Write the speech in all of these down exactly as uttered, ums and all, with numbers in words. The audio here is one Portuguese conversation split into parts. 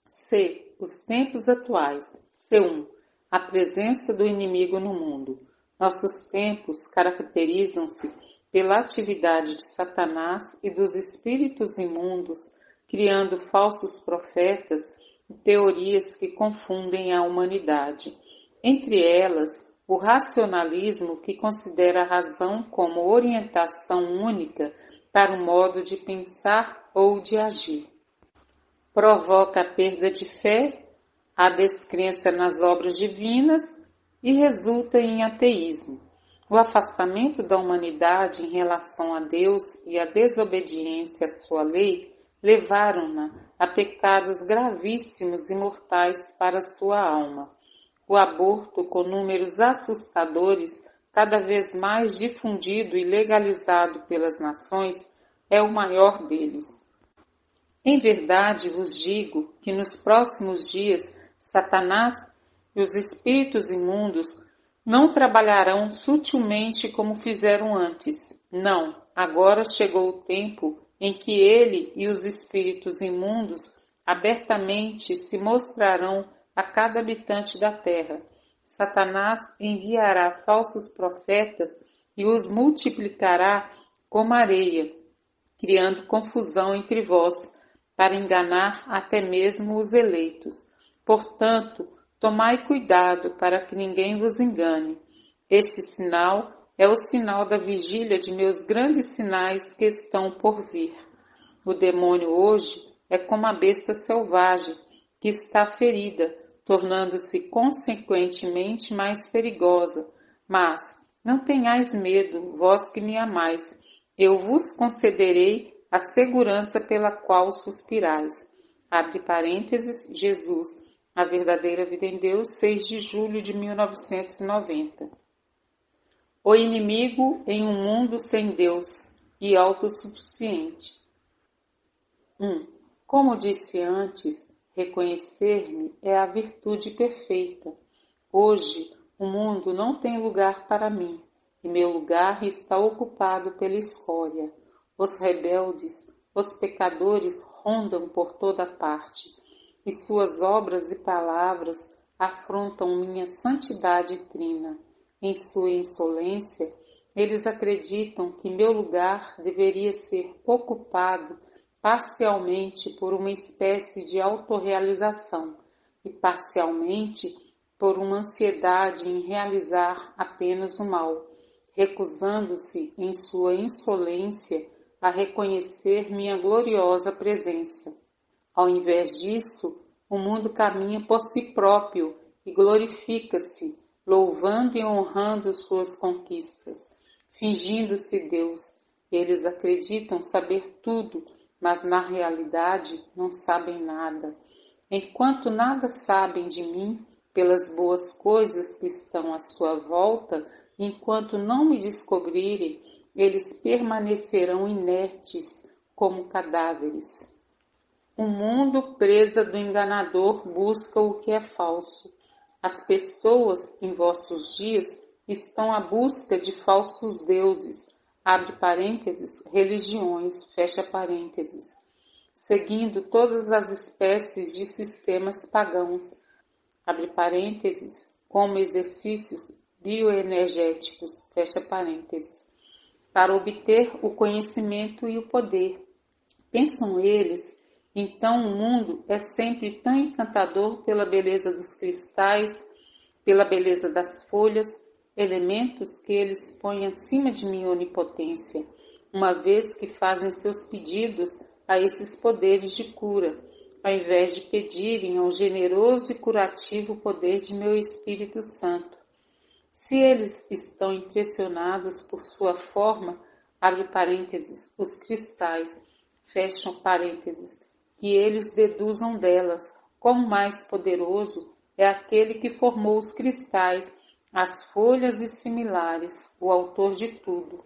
C. Os tempos atuais. C um. A presença do inimigo no mundo. Nossos tempos caracterizam-se pela atividade de Satanás e dos espíritos imundos, criando falsos profetas e teorias que confundem a humanidade. Entre elas, o racionalismo, que considera a razão como orientação única para o modo de pensar ou de agir. Provoca a perda de fé, a descrença nas obras divinas e resulta em ateísmo. O afastamento da humanidade em relação a Deus e a desobediência à sua lei levaram-na a pecados gravíssimos e mortais para sua alma. O aborto, com números assustadores, cada vez mais difundido e legalizado pelas nações, é o maior deles. Em verdade vos digo que nos próximos dias Satanás e os espíritos imundos não trabalharão sutilmente como fizeram antes. Não, agora chegou o tempo em que ele e os espíritos imundos abertamente se mostrarão a cada habitante da terra. Satanás enviará falsos profetas e os multiplicará como areia, criando confusão entre vós, para enganar até mesmo os eleitos. Portanto, tomai cuidado para que ninguém vos engane. Este sinal é o sinal da vigília de meus grandes sinais que estão por vir. O demônio hoje é como a besta selvagem, que está ferida, tornando-se consequentemente mais perigosa. Mas não tenhais medo, vós que me amais. Eu vos concederei a segurança pela qual suspirais. Abre parênteses, Jesus, A Verdadeira Vida em Deus, seis de julho de mil novecentos e noventa. O inimigo em um mundo sem Deus e autossuficiente. um. Como disse antes, reconhecer-me é a virtude perfeita. Hoje, o mundo não tem lugar para mim, e meu lugar está ocupado pela escória. Os rebeldes, os pecadores rondam por toda parte, e suas obras e palavras afrontam minha santidade trina. Em sua insolência, eles acreditam que meu lugar deveria ser ocupado parcialmente por uma espécie de autorrealização e parcialmente por uma ansiedade em realizar apenas o mal, recusando-se em sua insolência a reconhecer minha gloriosa presença. Ao invés disso, o mundo caminha por si próprio e glorifica-se, louvando e honrando suas conquistas, fingindo-se Deus. Eles acreditam saber tudo, mas na realidade não sabem nada. Enquanto nada sabem de mim, pelas boas coisas que estão à sua volta, enquanto não me descobrirem, eles permanecerão inertes como cadáveres. O mundo, presa do enganador, busca o que é falso. As pessoas em vossos dias estão à busca de falsos deuses, abre parênteses, religiões, fecha parênteses, seguindo todas as espécies de sistemas pagãos, abre parênteses, como exercícios bioenergéticos, fecha parênteses, para obter o conhecimento e o poder. Pensam eles, então o mundo é sempre tão encantador pela beleza dos cristais, pela beleza das folhas, elementos que eles põem acima de minha onipotência, uma vez que fazem seus pedidos a esses poderes de cura, ao invés de pedirem ao generoso e curativo poder de meu Espírito Santo. Se eles estão impressionados por sua forma, abre parênteses, os cristais, fecham parênteses, que eles deduzam delas, quão mais poderoso é aquele que formou os cristais, as folhas e similares, o autor de tudo.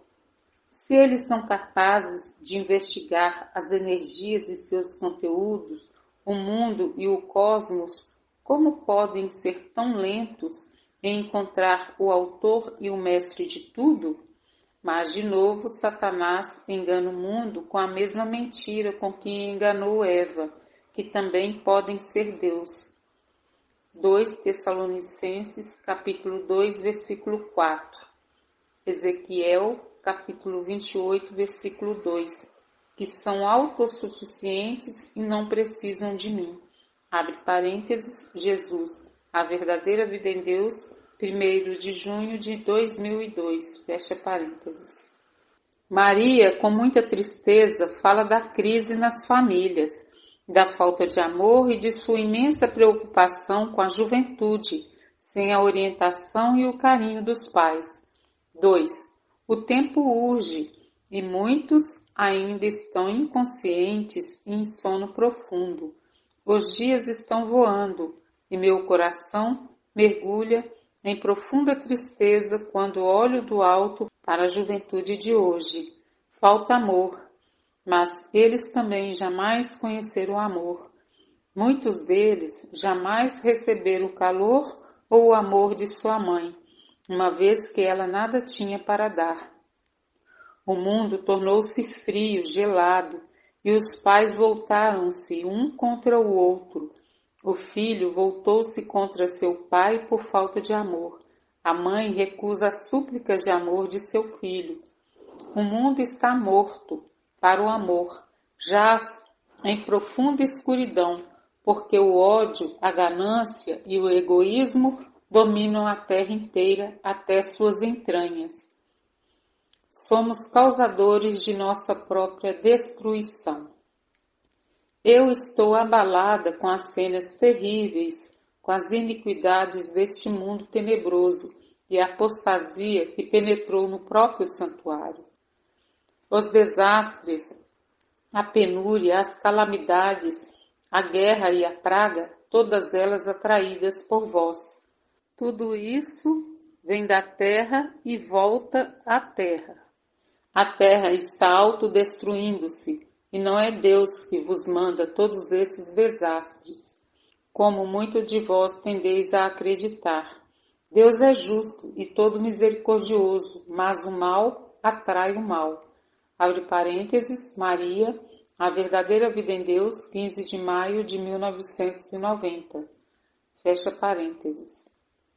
Se eles são capazes de investigar as energias e seus conteúdos, o mundo e o cosmos, como podem ser tão lentos em encontrar o autor e o mestre de tudo? Mas, de novo, Satanás engana o mundo com a mesma mentira com que enganou Eva, que também podem ser Deus. dois Tessalonicenses, capítulo dois, versículo quatro. Ezequiel, capítulo vinte e oito, versículo dois, que são autossuficientes e não precisam de mim. Abre parênteses, Jesus, a verdadeira vida em Deus, primeiro de junho de dois mil e dois, fecha parênteses. Maria, com muita tristeza, fala da crise nas famílias, da falta de amor e de sua imensa preocupação com a juventude, sem a orientação e o carinho dos pais. dois. O tempo urge e muitos ainda estão inconscientes e em sono profundo. Os dias estão voando e meu coração mergulha em profunda tristeza quando olho do alto para a juventude de hoje. Falta amor, mas eles também jamais conheceram o amor. Muitos deles jamais receberam o calor ou o amor de sua mãe, uma vez que ela nada tinha para dar. O mundo tornou-se frio, gelado, e os pais voltaram-se um contra o outro. O filho voltou-se contra seu pai por falta de amor. A mãe recusa as súplicas de amor de seu filho. O mundo está morto para o amor, jaz em profunda escuridão, porque o ódio, a ganância e o egoísmo dominam a terra inteira até suas entranhas. Somos causadores de nossa própria destruição. Eu estou abalada com as cenas terríveis, com as iniquidades deste mundo tenebroso e a apostasia que penetrou no próprio santuário. Os desastres, a penúria, as calamidades, a guerra e a praga, todas elas atraídas por vós. Tudo isso vem da terra e volta à terra. A terra está autodestruindo-se, e não é Deus que vos manda todos esses desastres, como muito de vós tendeis a acreditar. Deus é justo e todo misericordioso, mas o mal atrai o mal. Abre parênteses, Maria, a verdadeira vida em Deus, quinze de maio de mil novecentos e noventa. Fecha parênteses.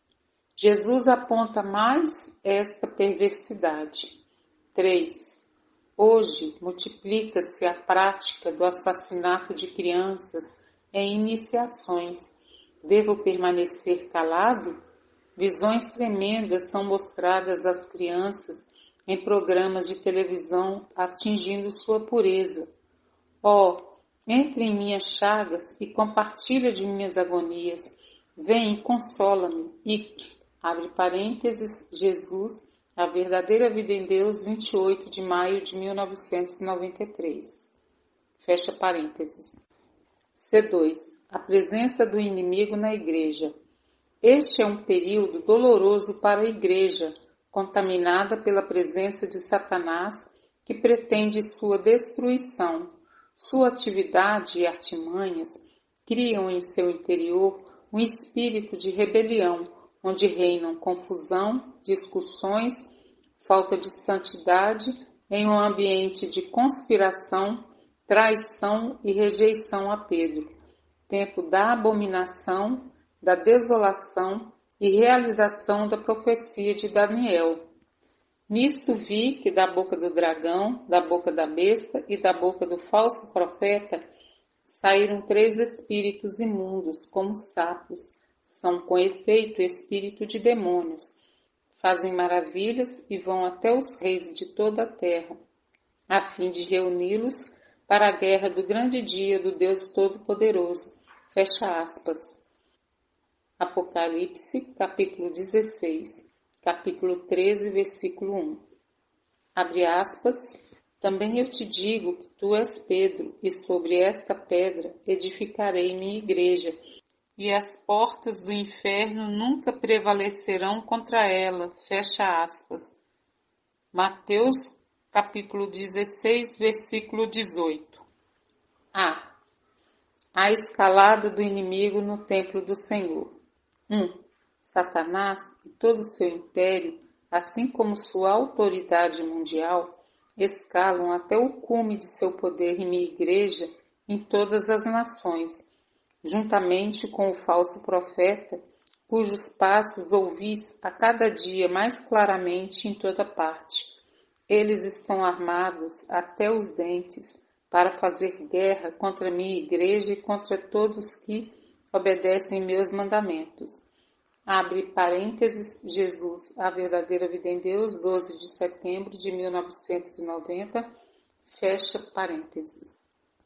Jesus aponta mais esta perversidade. três. Hoje multiplica-se a prática do assassinato de crianças em iniciações. Devo permanecer calado? Visões tremendas são mostradas às crianças em programas de televisão atingindo sua pureza. Ó, oh, entre em minhas chagas e compartilha de minhas agonias. Vem, consola-me. Ic, abre parênteses, Jesus, a verdadeira vida em Deus, vinte e oito de maio de mil novecentos e noventa e três. Fecha parênteses. C dois. A presença do inimigo na igreja. Este é um período doloroso para a igreja, contaminada pela presença de Satanás, que pretende sua destruição. Sua atividade e artimanhas criam em seu interior um espírito de rebelião, onde reinam confusão, discussões, falta de santidade, em um ambiente de conspiração, traição e rejeição a Pedro. Tempo da abominação, da desolação e realização da profecia de Daniel. Nisto vi que da boca do dragão, da boca da besta e da boca do falso profeta saíram três espíritos imundos, como sapos. São com efeito espírito de demônios. Fazem maravilhas e vão até os reis de toda a terra, a fim de reuni-los para a guerra do grande dia do Deus Todo-Poderoso. Fecha aspas. Apocalipse, capítulo dezesseis, capítulo treze, versículo um. Abre aspas. Também eu te digo que tu és Pedro, e sobre esta pedra edificarei minha igreja, e as portas do inferno nunca prevalecerão contra ela. Fecha aspas. Mateus, capítulo dezesseis, versículo dezoito. A. A escalada do inimigo no templo do Senhor. um. Satanás e todo o seu império, assim como sua autoridade mundial, escalam até o cume de seu poder em minha igreja em todas as nações, juntamente com o falso profeta, cujos passos ouvis a cada dia mais claramente em toda parte. Eles estão armados até os dentes para fazer guerra contra minha igreja e contra todos que obedecem meus mandamentos. Abre parênteses, Jesus, a verdadeira vida em Deus, doze de setembro de mil novecentos e noventa, fecha parênteses.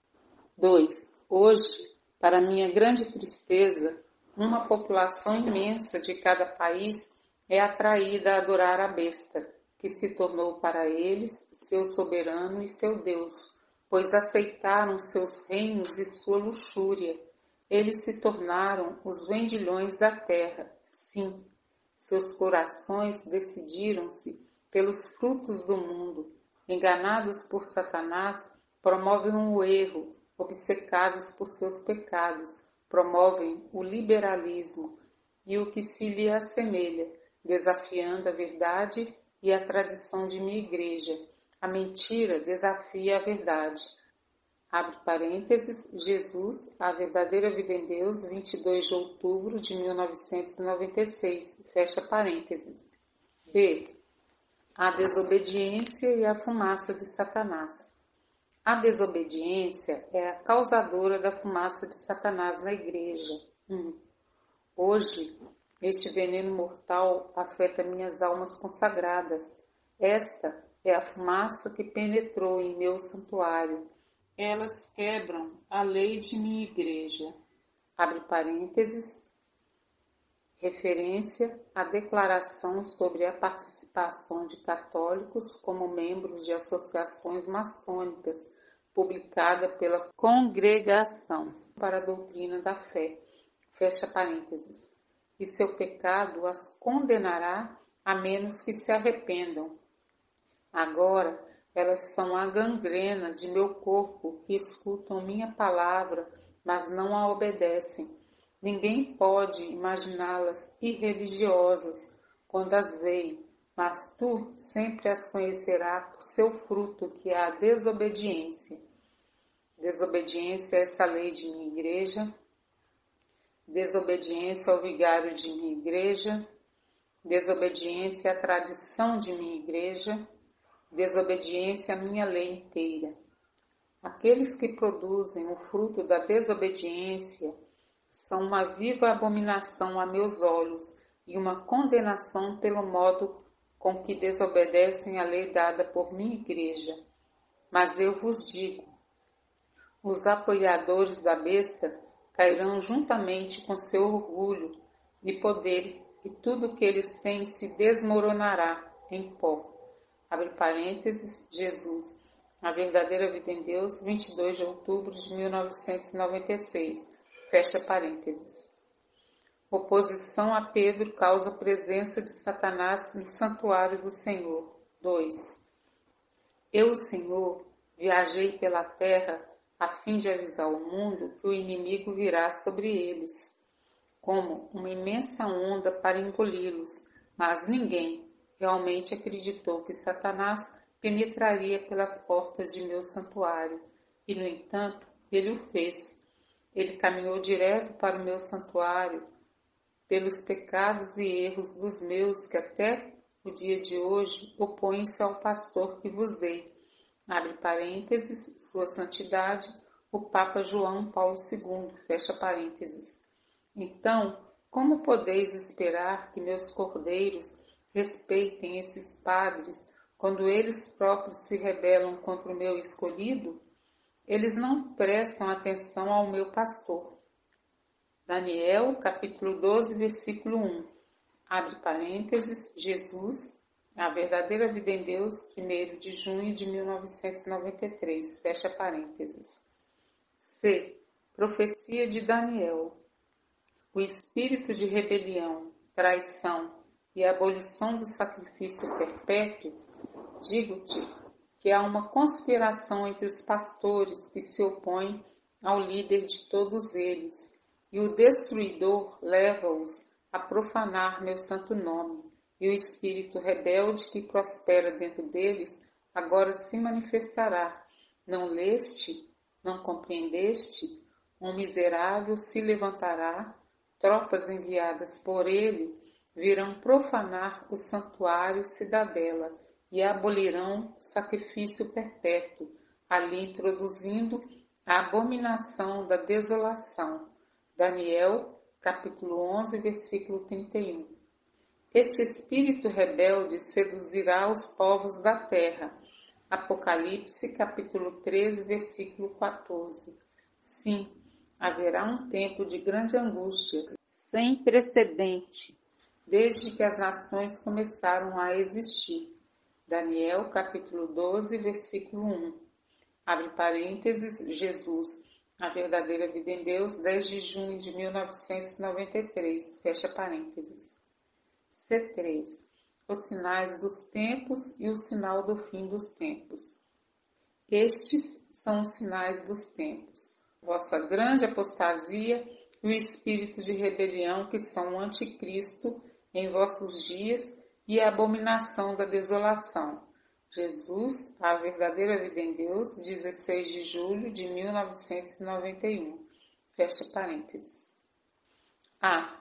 dois. Hoje, para minha grande tristeza, uma população imensa de cada país é atraída a adorar a besta, que se tornou para eles seu soberano e seu Deus, pois aceitaram seus reinos e sua luxúria. Eles se tornaram os vendilhões da terra. Sim, seus corações decidiram-se pelos frutos do mundo. Enganados por Satanás, promovem o erro, obcecados por seus pecados, promovem o liberalismo e o que se lhe assemelha, desafiando a verdade e a tradição de minha igreja. A mentira desafia a verdade. Abre parênteses, Jesus, a verdadeira vida em Deus, vinte e dois de outubro de mil novecentos e noventa e seis, fecha parênteses. B. A desobediência e a fumaça de Satanás. A desobediência é a causadora da fumaça de Satanás na igreja. Hum. Hoje, este veneno mortal afeta minhas almas consagradas. Esta é a fumaça que penetrou em meu santuário. Elas quebram a lei de minha igreja. Abre parênteses, referência à declaração sobre a participação de católicos como membros de associações maçônicas, publicada pela Congregação para a Doutrina da Fé. Fecha parênteses. E seu pecado as condenará a menos que se arrependam. Agora, elas são a gangrena de meu corpo que escutam minha palavra, mas não a obedecem. Ninguém pode imaginá-las irreligiosas quando as veem, mas tu sempre as conhecerás por seu fruto, que é a desobediência. Desobediência a essa lei de minha igreja, desobediência ao vigário de minha igreja, desobediência à tradição de minha igreja, desobediência à minha lei inteira. Aqueles que produzem o fruto da desobediência são uma viva abominação a meus olhos e uma condenação pelo modo com que desobedecem a lei dada por minha igreja. Mas eu vos digo, os apoiadores da besta cairão juntamente com seu orgulho e poder, e tudo que eles têm se desmoronará em pó. Abre parênteses, Jesus, a verdadeira vida em Deus, vinte e dois de outubro de mil novecentos e noventa e seis, fecha parênteses. Oposição a Pedro causa presença de Satanás no santuário do Senhor. dois. Eu, Senhor, viajei pela terra a fim de avisar o mundo que o inimigo virá sobre eles, como uma imensa onda para engoli-los, mas ninguém realmente acreditou que Satanás penetraria pelas portas de meu santuário, e, no entanto, ele o fez. Ele caminhou direto para o meu santuário, pelos pecados e erros dos meus, que até o dia de hoje opõem-se ao pastor que vos dei. Abre parênteses, sua santidade, o Papa João Paulo segundo, fecha parênteses. Então, como podeis esperar que meus cordeiros respeitem esses padres quando eles próprios se rebelam contra o meu escolhido? Eles não prestam atenção ao meu pastor. Daniel, capítulo doze, versículo um. Abre parênteses, Jesus, a verdadeira vida em Deus, primeiro de junho de mil novecentos e noventa e três, fecha parênteses. C. Profecia de Daniel. O espírito de rebelião, traição e abolição do sacrifício perpétuo, digo-te que há uma conspiração entre os pastores que se opõem ao líder de todos eles, e o destruidor leva-os a profanar meu santo nome, e o espírito rebelde que prospera dentro deles agora se manifestará. Não leste? Não compreendeste? Um miserável se levantará, tropas enviadas por ele virão profanar o santuário cidadela e abolirão o sacrifício perpétuo, ali introduzindo a abominação da desolação. Daniel, capítulo onze, versículo trinta e um. Este espírito rebelde seduzirá os povos da terra. Apocalipse, capítulo treze, versículo quatorze. Sim, haverá um tempo de grande angústia, sem precedente, desde que as nações começaram a existir. Daniel, capítulo doze, versículo um. Abre parênteses, Jesus, a verdadeira vida em Deus, dez de junho de mil novecentos e noventa e três, fecha parênteses. C três. Os sinais dos tempos e o sinal do fim dos tempos. Estes são os sinais dos tempos. Vossa grande apostasia e o espírito de rebelião que são o anticristo em vossos dias e a abominação da desolação. Jesus, a verdadeira vida em Deus, dezesseis de julho de mil novecentos e noventa e um. Fecha parênteses. A.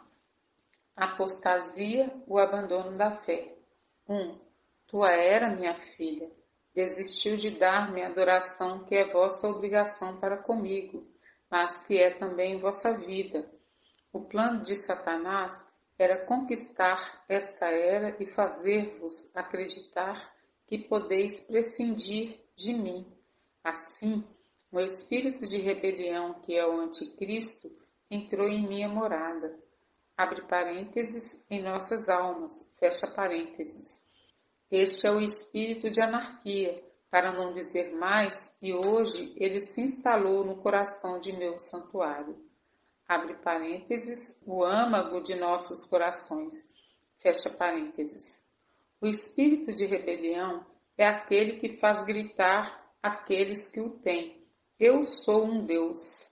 Apostasia, o abandono da fé. um. Tua era, minha filha, desistiu de dar-me a adoração que é vossa obrigação para comigo, mas que é também vossa vida. O plano de Satanás era conquistar esta era e fazer-vos acreditar que podeis prescindir de mim. Assim, o espírito de rebelião, que é o anticristo, entrou em minha morada. Abre parênteses, em nossas almas, fecha parênteses. Este é o espírito de anarquia, para não dizer mais, e hoje ele se instalou no coração de meu santuário. Abre parênteses, o âmago de nossos corações, fecha parênteses. O espírito de rebelião é aquele que faz gritar aqueles que o têm. Eu sou um Deus.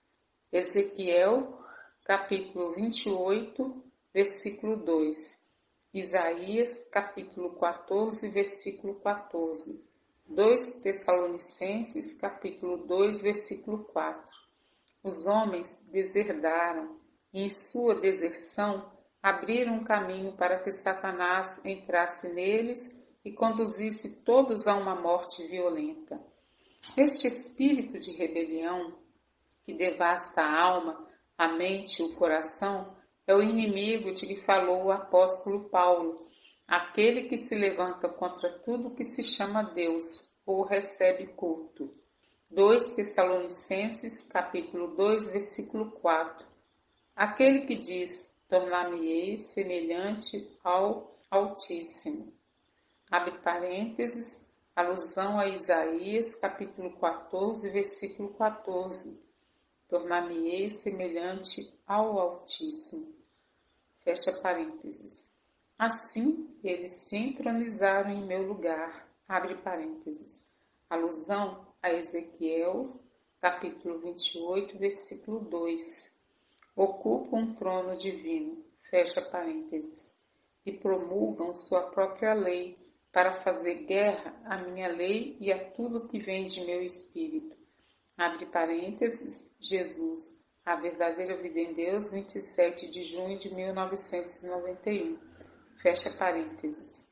Ezequiel, capítulo vinte e oito, versículo dois. Isaías, capítulo quatorze, versículo quatorze. dois Tessalonicenses, capítulo dois, versículo quatro. Os homens deserdaram e em sua deserção abriram um caminho para que Satanás entrasse neles e conduzisse todos a uma morte violenta. Este espírito de rebelião que devasta a alma, a mente e o coração é o inimigo de que falou o apóstolo Paulo, aquele que se levanta contra tudo que se chama Deus ou recebe culto. dois Tessalonicenses, capítulo dois, versículo quatro. Aquele que diz, tornar-me-ei semelhante ao Altíssimo. Abre parênteses, alusão a Isaías, capítulo quatorze, versículo quatorze. Tornar-me-ei semelhante ao Altíssimo. Fecha parênteses. Assim, eles se entronizaram em meu lugar. Abre parênteses. Alusão a Ezequiel, capítulo vinte e oito, versículo dois. Ocupam um trono divino. Fecha parênteses. E promulgam sua própria lei para fazer guerra à minha lei e a tudo que vem de meu espírito. Abre parênteses, Jesus, a verdadeira vida em Deus, vinte e sete de junho de mil novecentos e noventa e um. Fecha parênteses.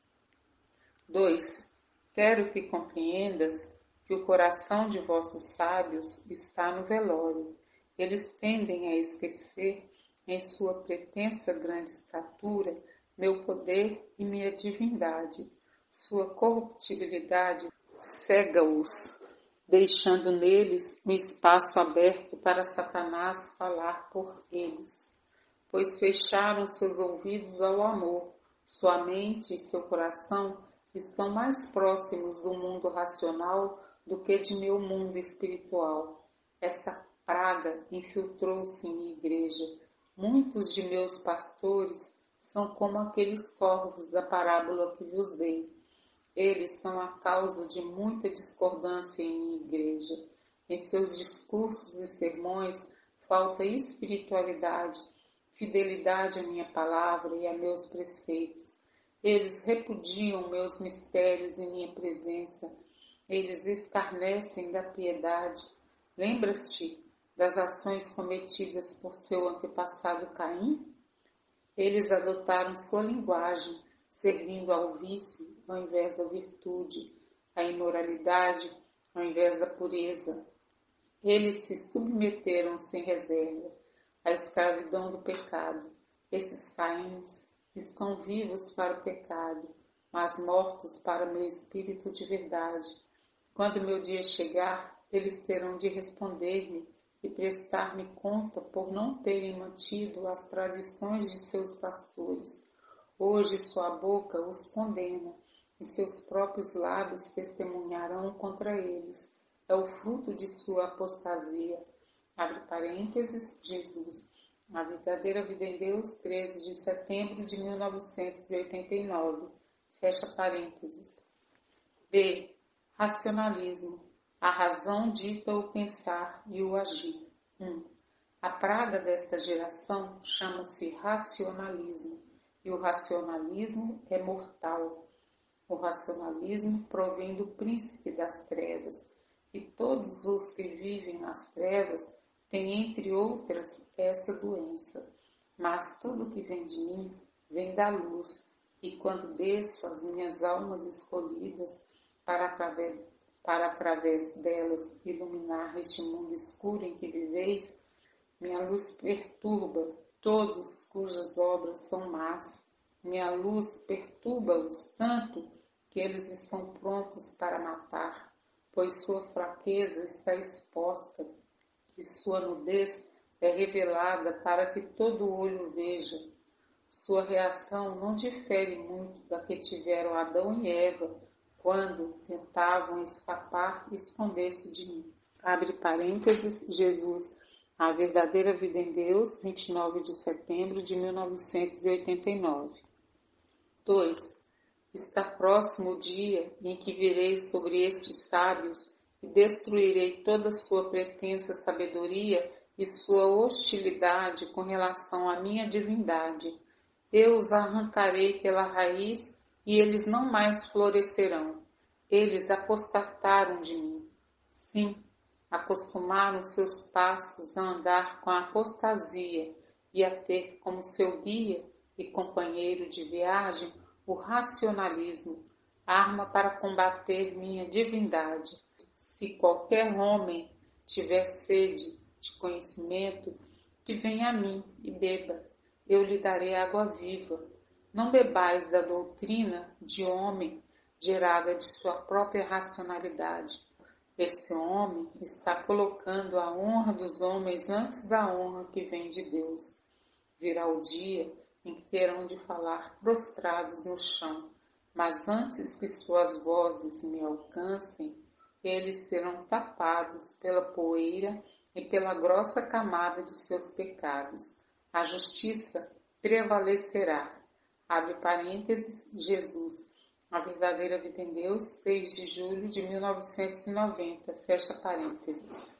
dois. Quero que compreendas que o coração de vossos sábios está no velório. Eles tendem a esquecer, em sua pretensa grande estatura, meu poder e minha divindade. Sua corruptibilidade cega-os, deixando neles um espaço aberto para Satanás falar por eles, pois fecharam seus ouvidos ao amor, sua mente e seu coração estão mais próximos do mundo racional do que de meu mundo espiritual. Esta praga infiltrou-se em minha igreja. Muitos de meus pastores são como aqueles corvos da parábola que vos dei. Eles são a causa de muita discordância em minha igreja. Em seus discursos e sermões falta espiritualidade, fidelidade à minha palavra e a meus preceitos. Eles repudiam meus mistérios em minha presença. Eles escarnecem da piedade. Lembras-te das ações cometidas por seu antepassado Caim? Eles adotaram sua linguagem, servindo ao vício ao invés da virtude, à imoralidade ao invés da pureza. Eles se submeteram sem reserva à escravidão do pecado. Esses Caíns estão vivos para o pecado, mas mortos para meu espírito de verdade. Quando meu dia chegar, eles terão de responder-me e prestar-me conta por não terem mantido as tradições de seus pastores. Hoje sua boca os condena e seus próprios lábios testemunharão contra eles. É o fruto de sua apostasia. Abre parênteses, Jesus. A Verdadeira Vida em Deus, treze de setembro de mil novecentos e oitenta e nove. Fecha parênteses. B. Racionalismo. A razão dita o pensar e o agir. um. A praga desta geração chama-se racionalismo, e o racionalismo é mortal. O racionalismo provém do príncipe das trevas, e todos os que vivem nas trevas têm, entre outras, essa doença. Mas tudo que vem de mim vem da luz, e quando desço as minhas almas escolhidas para através para através delas iluminar este mundo escuro em que viveis, minha luz perturba todos cujas obras são más. Minha luz perturba-os tanto que eles estão prontos para matar, pois sua fraqueza está exposta e sua nudez é revelada para que todo olho veja. Sua reação não difere muito da que tiveram Adão e Eva, quando tentavam escapar e esconder-se de mim. Abre parênteses, Jesus. A Verdadeira Vida em Deus, vinte e nove de setembro de mil novecentos e oitenta e nove. dois. Está próximo o dia em que virei sobre estes sábios e destruirei toda sua pretensa sabedoria e sua hostilidade com relação à minha divindade. Eu os arrancarei pela raiz e eles não mais florescerão. Eles apostataram de mim. Sim, acostumaram seus passos a andar com a apostasia e a ter como seu guia e companheiro de viagem o racionalismo, arma para combater minha divindade. Se qualquer homem tiver sede de conhecimento, que venha a mim e beba, eu lhe darei água viva. Não bebais da doutrina de homem gerada de sua própria racionalidade. Este homem está colocando a honra dos homens antes da honra que vem de Deus. Virá o dia em que terão de falar prostrados no chão, mas antes que suas vozes me alcancem, eles serão tapados pela poeira e pela grossa camada de seus pecados. A justiça prevalecerá. Abre parênteses, Jesus. A Verdadeira Vida em Deus, seis de julho de mil novecentos e noventa. Fecha parênteses.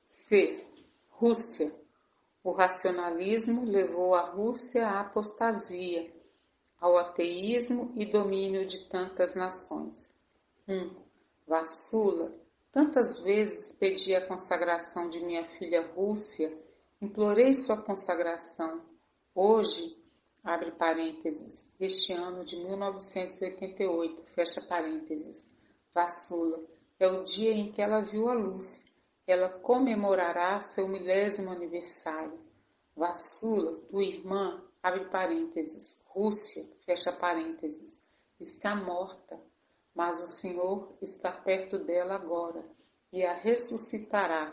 C. Rússia. O racionalismo levou a Rússia à apostasia, ao ateísmo e domínio de tantas nações. um. Vassula. Tantas vezes pedi a consagração de minha filha Rússia, implorei sua consagração. Hoje, abre parênteses, este ano de mil novecentos e oitenta e oito, fecha parênteses, Vassula, é o dia em que ela viu a luz. Ela comemorará seu milésimo aniversário. Vassula, tua irmã, abre parênteses, Rússia, fecha parênteses, está morta, mas o Senhor está perto dela agora e a ressuscitará.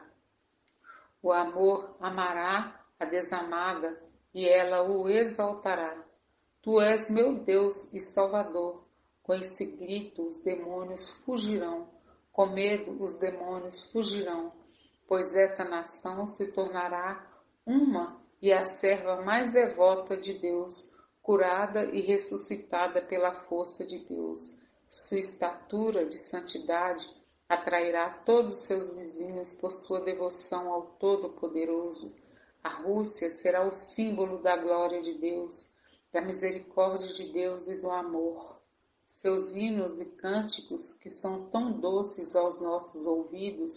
O amor amará a desamada e ela o exaltará. Tu és meu Deus e Salvador. Com esse grito os demônios fugirão, com medo os demônios fugirão, pois essa nação se tornará uma e a serva mais devota de Deus, curada e ressuscitada pela força de Deus. Sua estatura de santidade atrairá todos os seus vizinhos por sua devoção ao Todo-Poderoso. A Rússia será o símbolo da glória de Deus, da misericórdia de Deus e do amor. Seus hinos e cânticos, que são tão doces aos nossos ouvidos,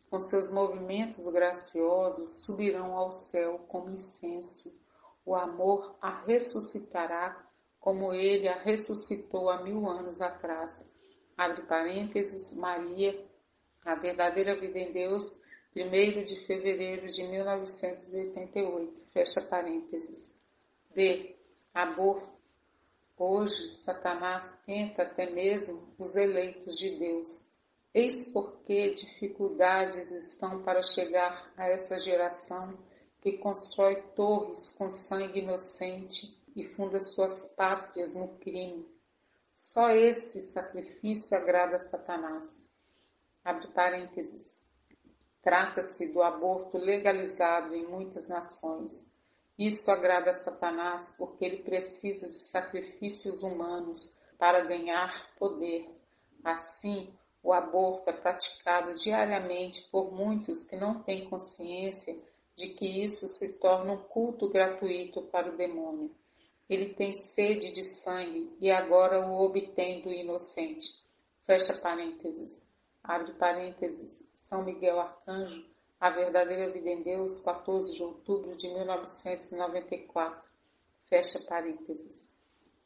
com seus movimentos graciosos, subirão ao céu como incenso. O amor a ressuscitará como ele a ressuscitou há mil anos atrás. Abre parênteses, Maria, a verdadeira vida em Deus, primeiro de fevereiro de mil novecentos e oitenta e oito. Fecha parênteses. D. Aborto. Hoje, Satanás tenta até mesmo os eleitos de Deus. Eis porque dificuldades estão para chegar a essa geração que constrói torres com sangue inocente e funda suas pátrias no crime. Só esse sacrifício agrada a Satanás. Abre parênteses. Trata-se do aborto legalizado em muitas nações. Isso agrada a Satanás porque ele precisa de sacrifícios humanos para ganhar poder. Assim, o aborto é praticado diariamente por muitos que não têm consciência de que isso se torna um culto gratuito para o demônio. Ele tem sede de sangue e agora o obtém do inocente. Fecha parênteses. Abre parênteses. São Miguel Arcanjo, A Verdadeira Vida em Deus, quatorze de outubro de mil novecentos e noventa e quatro. Fecha parênteses.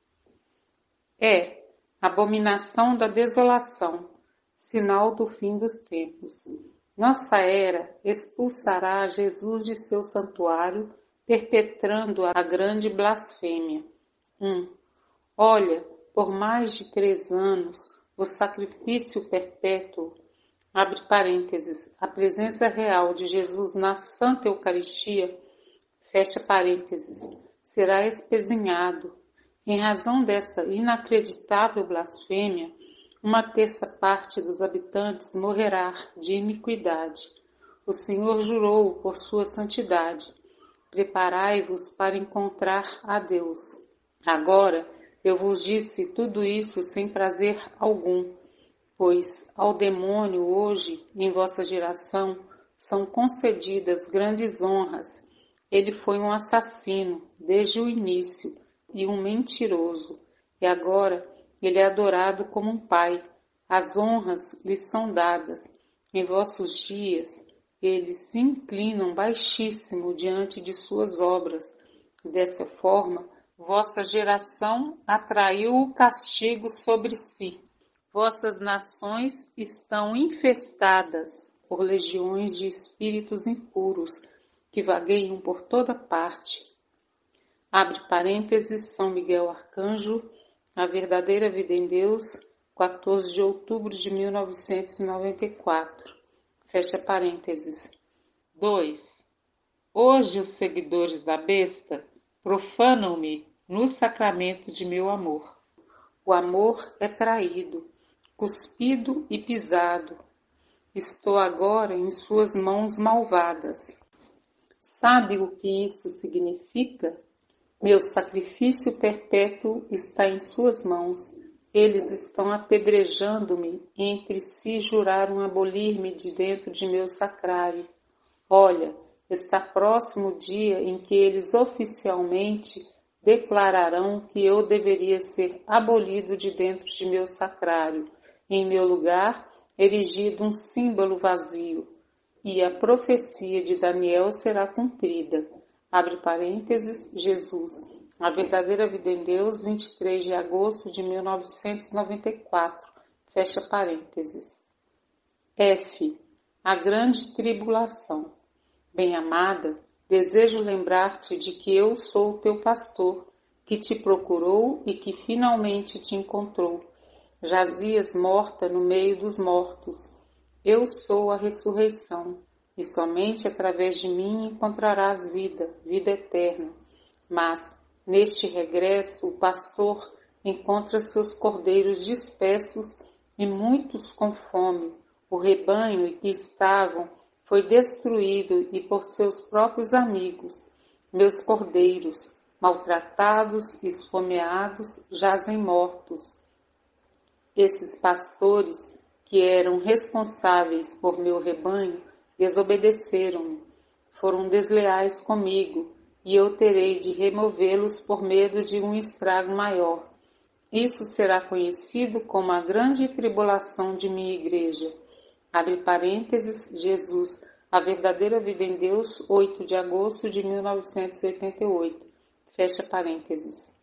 É abominação da desolação, sinal do fim dos tempos. Nossa era expulsará Jesus de seu santuário, perpetrando a grande blasfêmia. um. Olha, por mais de três anos, o sacrifício perpétuo, abre parênteses, a presença real de Jesus na Santa Eucaristia, fecha parênteses, será espezinhado. Em razão dessa inacreditável blasfêmia, uma terça parte dos habitantes morrerá de iniquidade. O Senhor jurou por sua santidade. Preparai-vos para encontrar a Deus. Agora eu vos disse tudo isso sem prazer algum, pois ao demônio hoje, em vossa geração, são concedidas grandes honras. Ele foi um assassino desde o início e um mentiroso, e agora ele é adorado como um pai. As honras lhe são dadas. Em vossos dias, eles se inclinam baixíssimo diante de suas obras. Dessa forma, vossa geração atraiu o castigo sobre si. Vossas nações estão infestadas por legiões de espíritos impuros que vagueiam por toda parte. Abre parênteses, São Miguel Arcanjo, A Verdadeira Vida em Deus, quatorze de outubro de mil novecentos e noventa e quatro. Fecha parênteses. dois. Hoje os seguidores da besta profanam-me no sacramento de meu amor. O amor é traído, cuspido e pisado. Estou agora em suas mãos malvadas. Sabe o que isso significa? Meu sacrifício perpétuo está em suas mãos. Eles estão apedrejando-me e entre si juraram abolir-me de dentro de meu sacrário. Olha, está próximo o dia em que eles oficialmente declararão que eu deveria ser abolido de dentro de meu sacrário, em meu lugar erigido um símbolo vazio, e a profecia de Daniel será cumprida. Abre parênteses, Jesus, A Verdadeira Vida em Deus, vinte e três de agosto de mil novecentos e noventa e quatro, fecha parênteses. F. A Grande Tribulação. Bem-amada, desejo lembrar-te de que eu sou o teu pastor, que te procurou e que finalmente te encontrou. Jazias morta no meio dos mortos. Eu sou a ressurreição, e somente através de mim encontrarás vida, vida eterna. Mas, neste regresso, o pastor encontra seus cordeiros dispersos e muitos com fome. O rebanho em que estavam foi destruído e por seus próprios amigos. Meus cordeiros, maltratados e esfomeados, jazem mortos. Esses pastores, que eram responsáveis por meu rebanho, desobedeceram-me, foram desleais comigo, e eu terei de removê-los por medo de um estrago maior. Isso será conhecido como a grande tribulação de minha igreja. abre parênteses, Jesus, A Verdadeira Vida em Deus, oito de agosto de mil novecentos e oitenta e oito, fecha parênteses.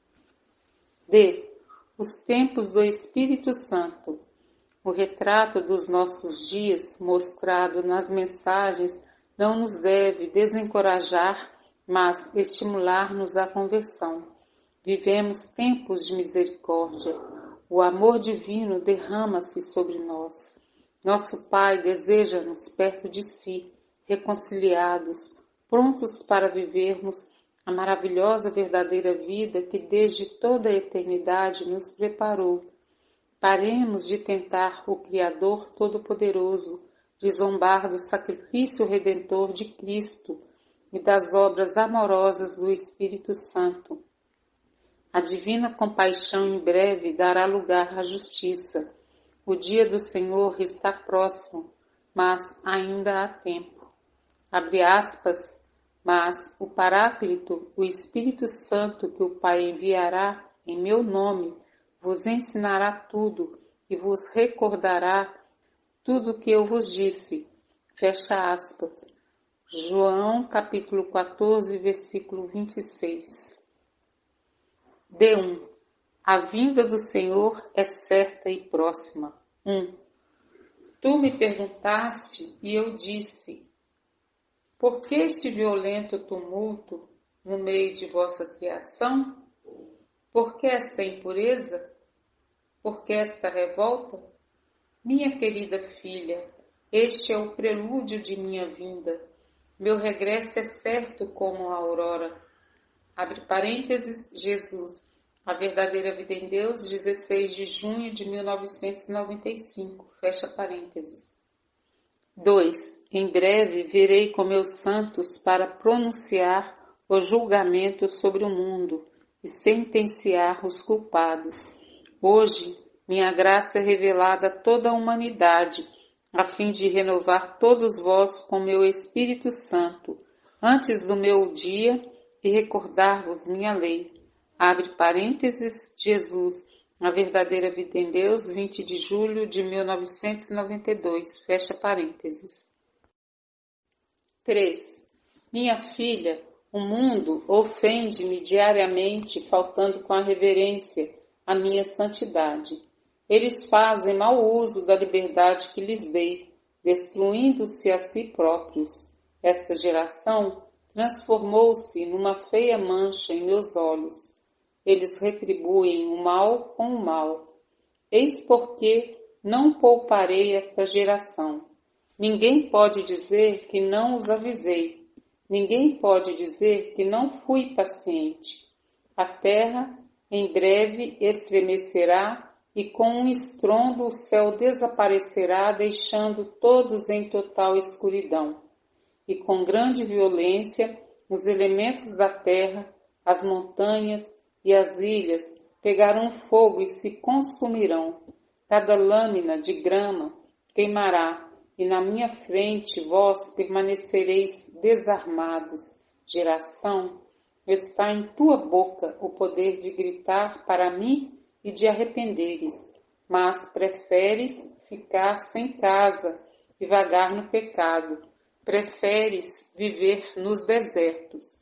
D. Os tempos do Espírito Santo. O retrato dos nossos dias, mostrado nas mensagens, não nos deve desencorajar, mas estimular-nos à conversão. Vivemos tempos de misericórdia. O amor divino derrama-se sobre nós. Nosso Pai deseja-nos perto de si, reconciliados, prontos para vivermos a maravilhosa verdadeira vida que desde toda a eternidade nos preparou. Paremos de tentar o Criador Todo-Poderoso, de zombar do sacrifício redentor de Cristo e das obras amorosas do Espírito Santo. A divina compaixão em breve dará lugar à justiça. O dia do Senhor está próximo, mas ainda há tempo. Abre aspas, mas o Paráclito, o Espírito Santo que o Pai enviará em meu nome, vos ensinará tudo e vos recordará tudo o que eu vos disse. Fecha aspas. João capítulo quatorze, versículo vinte e seis. D um. A vinda do Senhor é certa e próxima. um. Tu me perguntaste e eu disse, por que este violento tumulto no meio de vossa criação? Por que esta impureza? Por que esta revolta? Minha querida filha, este é o prelúdio de minha vinda. Meu regresso é certo como a aurora. Abre parênteses, Jesus, A Verdadeira Vida em Deus, dezesseis de junho de mil novecentos e noventa e cinco, fecha parênteses. dois. Em breve virei com meus santos para pronunciar o julgamento sobre o mundo e sentenciar os culpados. Hoje, minha graça é revelada a toda a humanidade, a fim de renovar todos vós com meu Espírito Santo, antes do meu dia, e recordar-vos minha lei. Abre parênteses, Jesus, A Verdadeira Vida em Deus, vinte de julho de mil novecentos e noventa e dois, fecha parênteses. três. Minha filha, o mundo ofende-me diariamente, faltando com a reverência a minha santidade. Eles fazem mau uso da liberdade que lhes dei, destruindo-se a si próprios. Esta geração transformou-se numa feia mancha em meus olhos. Eles retribuem o mal com o mal. Eis porque não pouparei esta geração. Ninguém pode dizer que não os avisei. Ninguém pode dizer que não fui paciente. A terra em breve estremecerá e com um estrondo o céu desaparecerá, deixando todos em total escuridão. E com grande violência, os elementos da terra, as montanhas e as ilhas pegarão fogo e se consumirão. Cada lâmina de grama queimará, e na minha frente vós permanecereis desarmados. Geração, está em tua boca o poder de gritar para mim e de arrependeres, mas preferes ficar sem casa e vagar no pecado. Preferes viver nos desertos.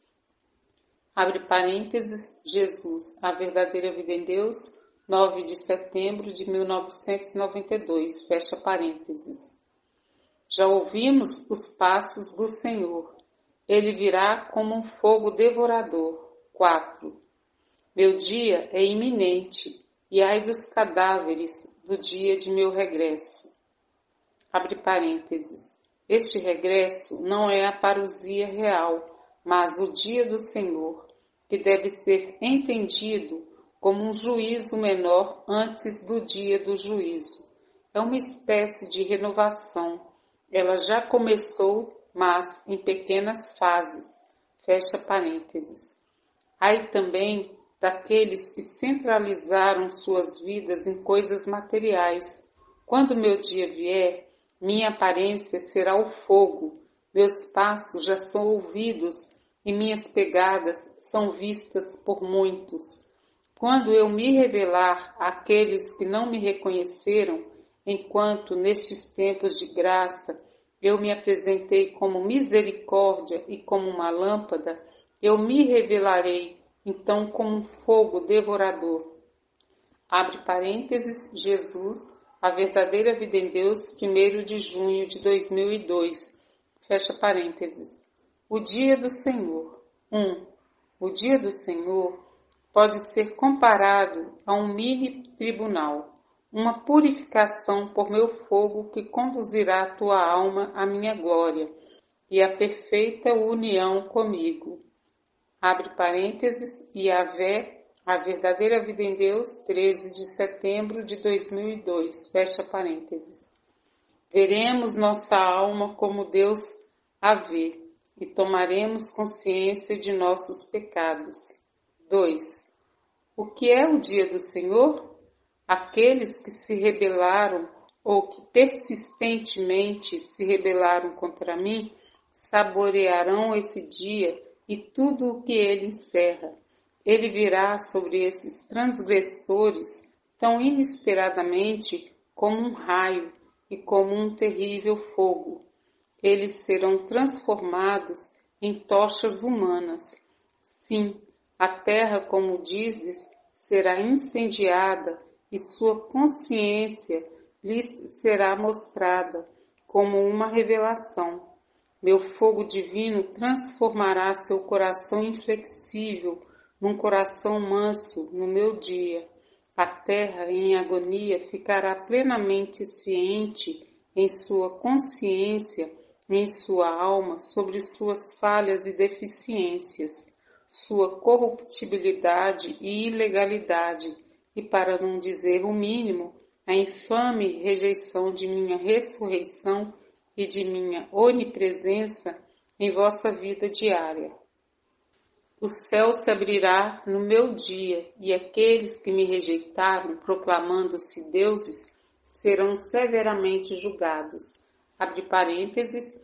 Abre parênteses, Jesus, A Verdadeira Vida em Deus, nove de setembro de mil novecentos e noventa e dois, fecha parênteses. Já ouvimos os passos do Senhor. Ele virá como um fogo devorador. quatro. Meu dia é iminente, e ai dos cadáveres do dia de meu regresso. Abre parênteses. Este regresso não é a parousia real, mas o dia do Senhor, que deve ser entendido como um juízo menor antes do dia do juízo. É uma espécie de renovação. Ela já começou, mas em pequenas fases. Fecha parênteses. Ai também daqueles que centralizaram suas vidas em coisas materiais. Quando meu dia vier, minha aparência será o fogo, meus passos já são ouvidos e minhas pegadas são vistas por muitos. Quando eu me revelar àqueles que não me reconheceram, enquanto nestes tempos de graça eu me apresentei como misericórdia e como uma lâmpada, eu me revelarei então como um fogo devorador. Abre parênteses, Jesus, a verdadeira vida em Deus, primeiro de junho de dois mil e dois. Fecha parênteses. O dia do Senhor. um. O dia do Senhor pode ser comparado a um mini tribunal, uma purificação por meu fogo que conduzirá a tua alma à minha glória e à perfeita união comigo. Abre parênteses, Yahvé, a verdadeira vida em Deus, treze de setembro de dois mil e dois, fecha parênteses. Veremos nossa alma como Deus a vê e tomaremos consciência de nossos pecados. dois. O que é o dia do Senhor? Aqueles que se rebelaram ou que persistentemente se rebelaram contra mim, saborearão esse dia e tudo o que ele encerra. Ele virá sobre esses transgressores tão inesperadamente como um raio e como um terrível fogo. Eles serão transformados em tochas humanas. Sim, a terra, como dizes, será incendiada e sua consciência lhes será mostrada como uma revelação. Meu fogo divino transformará seu coração inflexível num coração manso no meu dia. A terra em agonia ficará plenamente ciente em sua consciência, em sua alma, sobre suas falhas e deficiências, sua corruptibilidade e ilegalidade, e para não dizer o mínimo, a infame rejeição de minha ressurreição e de minha onipresença em vossa vida diária. O céu se abrirá no meu dia, e aqueles que me rejeitaram, proclamando-se deuses, serão severamente julgados. Abre parênteses,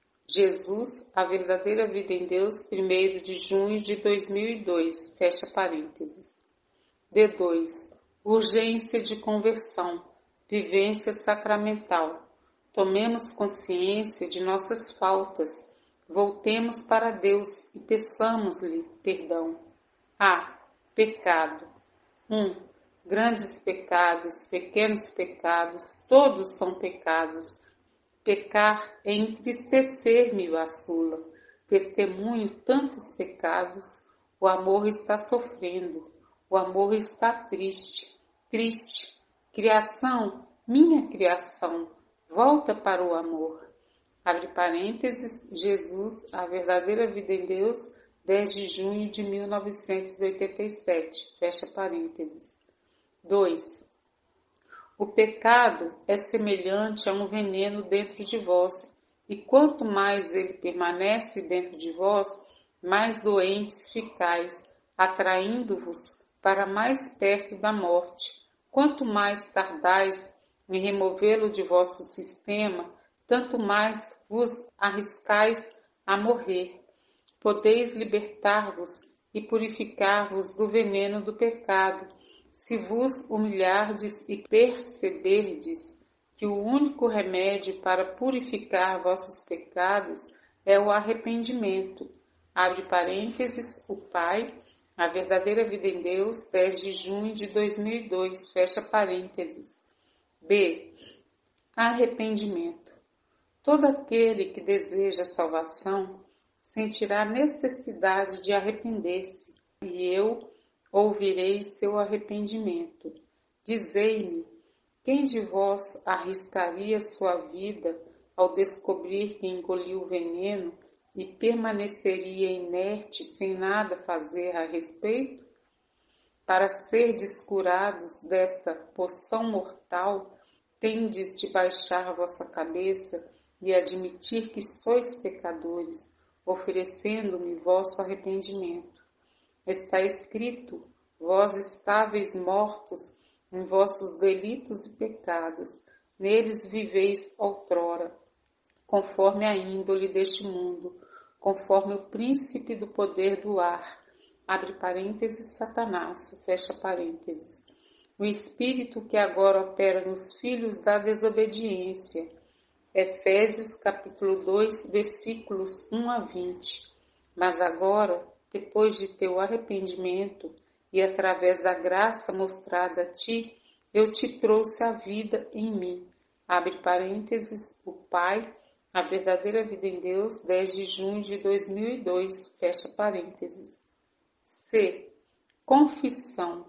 Jesus, a verdadeira vida em Deus, primeiro de junho de dois mil e dois, fecha parênteses. D dois. Urgência de conversão, vivência sacramental. Tomemos consciência de nossas faltas, voltemos para Deus e peçamos-lhe perdão. A. Pecado. um. Grandes pecados, pequenos pecados, todos são pecados. Pecar é entristecer-me, Vassula. Testemunho tantos pecados. O amor está sofrendo. O amor está triste. Triste. Criação, minha criação. Volta para o amor. Abre parênteses, Jesus, a verdadeira vida em Deus, dez de junho de mil novecentos e oitenta e sete. Fecha parênteses. dois. O pecado é semelhante a um veneno dentro de vós, e quanto mais ele permanece dentro de vós, mais doentes ficais, atraindo-vos para mais perto da morte. Quanto mais tardais em removê-lo de vosso sistema, tanto mais vos arriscais a morrer. Podeis libertar-vos e purificar-vos do veneno do pecado, se vos humilhardes e perceberdes que o único remédio para purificar vossos pecados é o arrependimento. Abre parênteses, o Pai, a verdadeira vida em Deus, dez de junho de dois mil e dois, fecha parênteses. B. Arrependimento. Todo aquele que deseja salvação sentirá necessidade de arrepender-se, e eu ouvirei seu arrependimento. Dizei-me, quem de vós arriscaria sua vida ao descobrir que engoliu o veneno e permaneceria inerte sem nada fazer a respeito? Para ser descurados desta poção mortal, tendes de baixar vossa cabeça e admitir que sois pecadores, oferecendo-me vosso arrependimento. Está escrito, vós estáveis mortos em vossos delitos e pecados, neles viveis outrora, conforme a índole deste mundo, conforme o príncipe do poder do ar, abre parênteses, Satanás, fecha parênteses. o espírito que agora opera nos filhos da desobediência. Efésios capítulo dois, versículos um a vinte. Mas agora, depois de teu arrependimento e através da graça mostrada a ti, eu te trouxe a vida em mim. Abre parênteses, o Pai, a verdadeira vida em Deus, dez de junho de dois mil e dois, fecha parênteses. C. Confissão.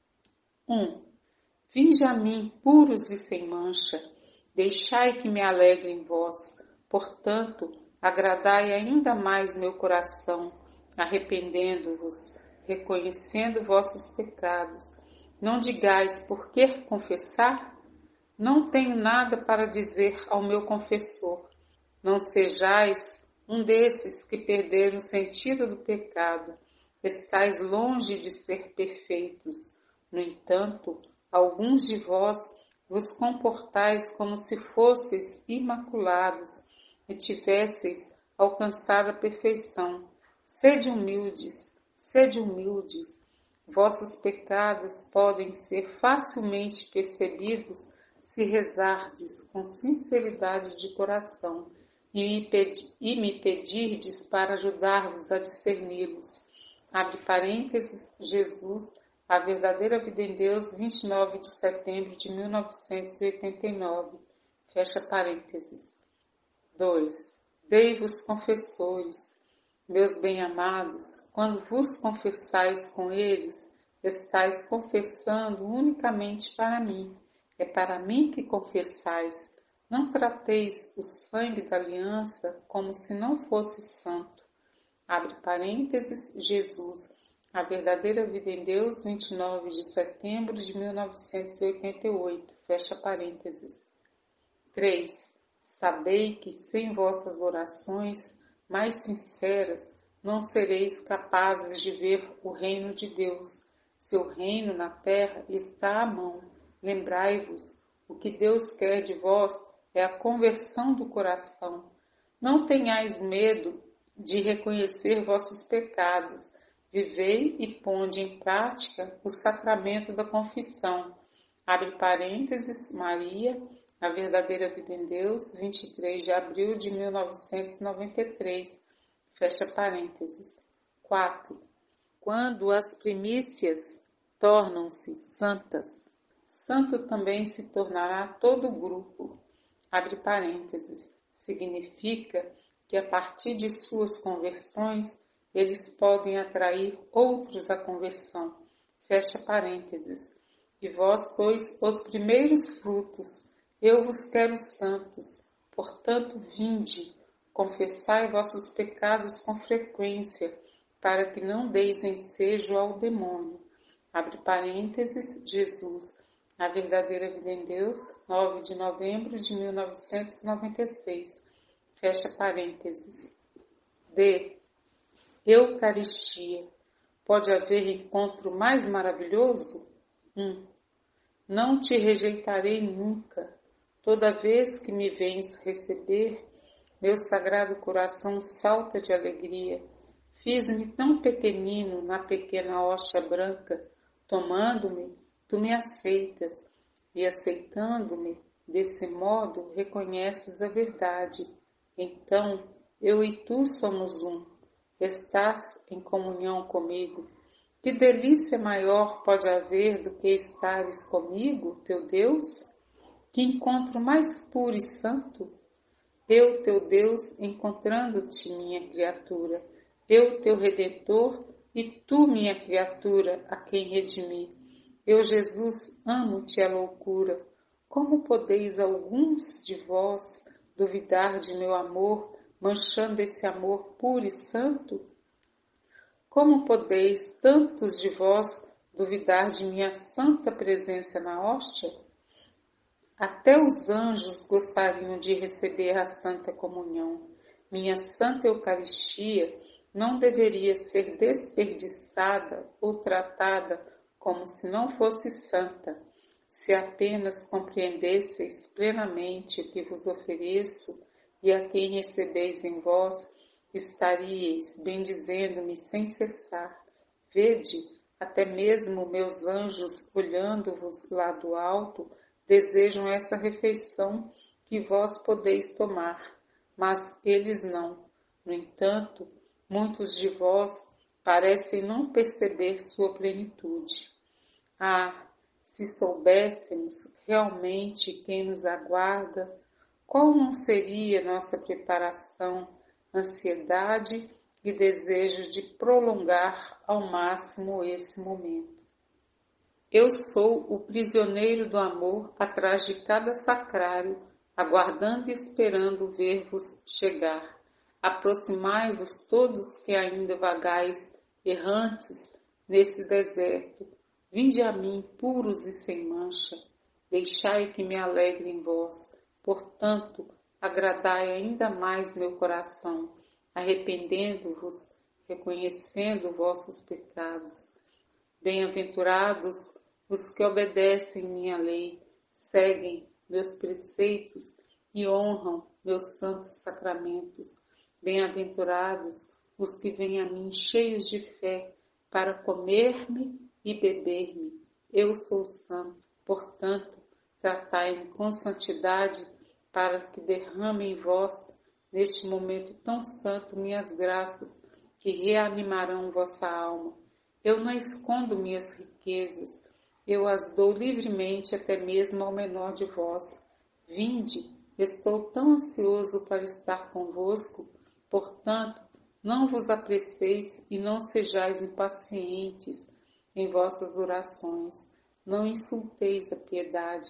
um. Vinde a mim, puros e sem mancha, deixai que me alegre em vós, portanto, agradai ainda mais meu coração, arrependendo-vos, reconhecendo vossos pecados. Não digais por que confessar? Não tenho nada para dizer ao meu confessor. Não sejais um desses que perderam o sentido do pecado. Estais longe de ser perfeitos. No entanto, alguns de vós vos comportais como se fosseis imaculados e tivesseis alcançado a perfeição. Sede humildes, sede humildes. Vossos pecados podem ser facilmente percebidos se rezardes com sinceridade de coração e me, pedi, e me pedirdes para ajudar-vos a discerni-los. Abre parênteses, Jesus, A Verdadeira Vida em Deus, vinte e nove de setembro de mil novecentos e oitenta e nove. Fecha parênteses. dois. Dei-vos confessores, meus bem-amados, quando vos confessais com eles, estais confessando unicamente para mim. É para mim que confessais. Não trateis o sangue da aliança como se não fosse santo. Abre parênteses, Jesus, A Verdadeira Vida em Deus, vinte e nove de setembro de mil novecentos e oitenta e oito. Fecha parênteses. três. Sabei que sem vossas orações mais sinceras não sereis capazes de ver o reino de Deus. Seu reino na terra está à mão. Lembrai-vos, o que Deus quer de vós é a conversão do coração. Não tenhais medo de reconhecer vossos pecados. Vivei e ponde em prática o sacramento da confissão. Abre parênteses, Maria, A Verdadeira Vida em Deus, vinte e três de abril de mil novecentos e noventa e três. Fecha parênteses. quatro. Quando as primícias tornam-se santas, santo também se tornará todo o grupo. Abre parênteses. Significa que a partir de suas conversões, eles podem atrair outros à conversão. Fecha parênteses. E vós sois os primeiros frutos. Eu vos quero santos. Portanto, vinde, confessai vossos pecados com frequência, para que não deis ensejo ao demônio. Abre parênteses, Jesus, A Verdadeira Vida em Deus, nove de novembro de mil novecentos e noventa e seis. Fecha parênteses. D. Eucaristia. Pode haver encontro mais maravilhoso? um. Não te rejeitarei nunca. Toda vez que me vens receber, meu sagrado coração salta de alegria. Fiz-me tão pequenino na pequena hóstia branca, tomando-me, tu me aceitas, e aceitando-me, desse modo reconheces a verdade. Então, eu e tu somos um. Estás em comunhão comigo. Que delícia maior pode haver do que estares comigo, teu Deus? Que encontro mais puro e santo? Eu, teu Deus, encontrando-te, minha criatura. Eu, teu Redentor, e tu, minha criatura, a quem redimi. Eu, Jesus, amo-te a loucura. Como podeis alguns de vós duvidar de meu amor, manchando esse amor puro e santo? Como podeis tantos de vós duvidar de minha santa presença na hóstia? Até os anjos gostariam de receber a santa comunhão. Minha santa Eucaristia não deveria ser desperdiçada ou tratada como se não fosse santa. Se apenas compreendesseis plenamente o que vos ofereço e a quem recebeis em vós, estaríeis bendizendo-me sem cessar. Vede, Até mesmo meus anjos, olhando-vos lá do alto, desejam essa refeição que vós podeis tomar, mas eles não. No entanto, muitos de vós parecem não perceber sua plenitude. Ah, se soubéssemos realmente quem nos aguarda, qual não seria nossa preparação, ansiedade e desejo de prolongar ao máximo esse momento. Eu sou o prisioneiro do amor atrás de cada sacrário, aguardando e esperando ver-vos chegar. Aproximai-vos todos que ainda vagais, errantes, nesse deserto. Vinde a mim, puros e sem mancha. Deixai que me alegre em vós. Portanto, agradai ainda mais meu coração, arrependendo-vos, reconhecendo vossos pecados. Bem-aventurados os que obedecem minha lei, seguem meus preceitos e honram meus santos sacramentos. Bem-aventurados os que vêm a mim cheios de fé para comer-me e beber-me. Eu sou santo, portanto, tratai-me com santidade para que derrame em vós, neste momento tão santo, minhas graças que reanimarão vossa alma. Eu não escondo minhas riquezas, eu as dou livremente até mesmo ao menor de vós. Vinde, estou tão ansioso para estar convosco, portanto, não vos apresseis e não sejais impacientes em vossas orações. Não insulteis a piedade,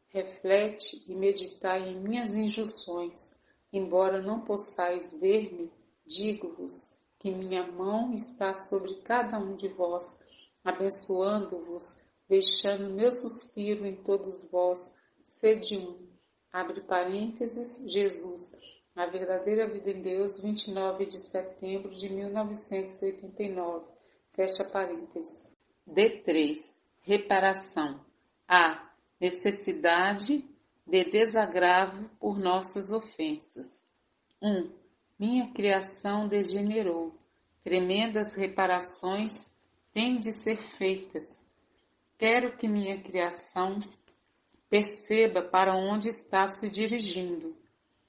reflete e meditai em minhas injunções. Embora não possais ver-me, digo-vos que minha mão está sobre cada um de vós, abençoando-vos, deixando meu suspiro em todos vós. Sede um. Abre parênteses, Jesus. A verdadeira vida em Deus, vinte e nove de setembro de mil novecentos e oitenta e nove. Fecha parênteses. D três. Reparação. A. Necessidade de desagravo por nossas ofensas. um. Minha criação degenerou. Tremendas reparações têm de ser feitas. Quero que minha criação perceba para onde está se dirigindo.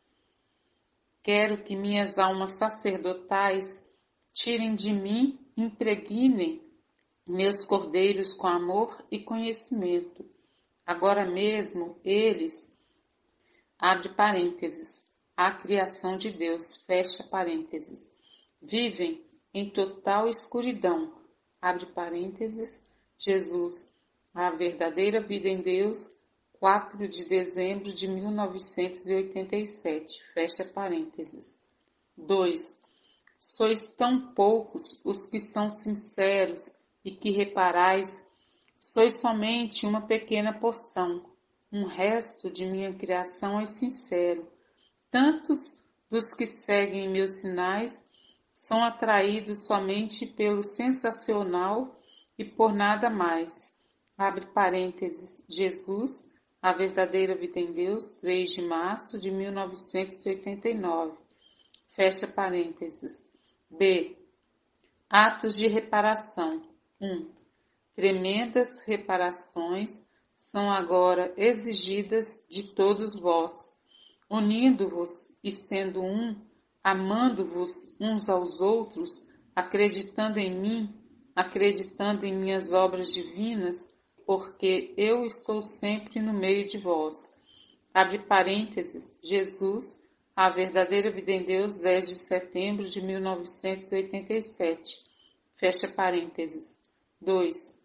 Quero que minhas almas sacerdotais tirem de mim, impregnem meus cordeiros com amor e conhecimento. Agora mesmo eles, abre parênteses, a criação de Deus, fecha parênteses, vivem em total escuridão, abre parênteses, Jesus, a verdadeira vida em Deus, quatro de dezembro de mil novecentos e oitenta e sete, fecha parênteses. dois. Sois tão poucos os que são sinceros e que reparais, sois somente uma pequena porção, um resto de minha criação é sincero. Tantos dos que seguem meus sinais são atraídos somente pelo sensacional e por nada mais. Abre parênteses, Jesus, a verdadeira vida em Deus, três de março de mil novecentos e oitenta e nove. Fecha parênteses. B. Atos de reparação. um. Tremendas reparações são agora exigidas de todos vós, unindo-vos e sendo um, amando-vos uns aos outros, acreditando em mim, acreditando em minhas obras divinas, porque eu estou sempre no meio de vós. Abre parênteses, Jesus, a verdadeira vida em Deus, dez de setembro de mil novecentos e oitenta e sete. Fecha parênteses. dois.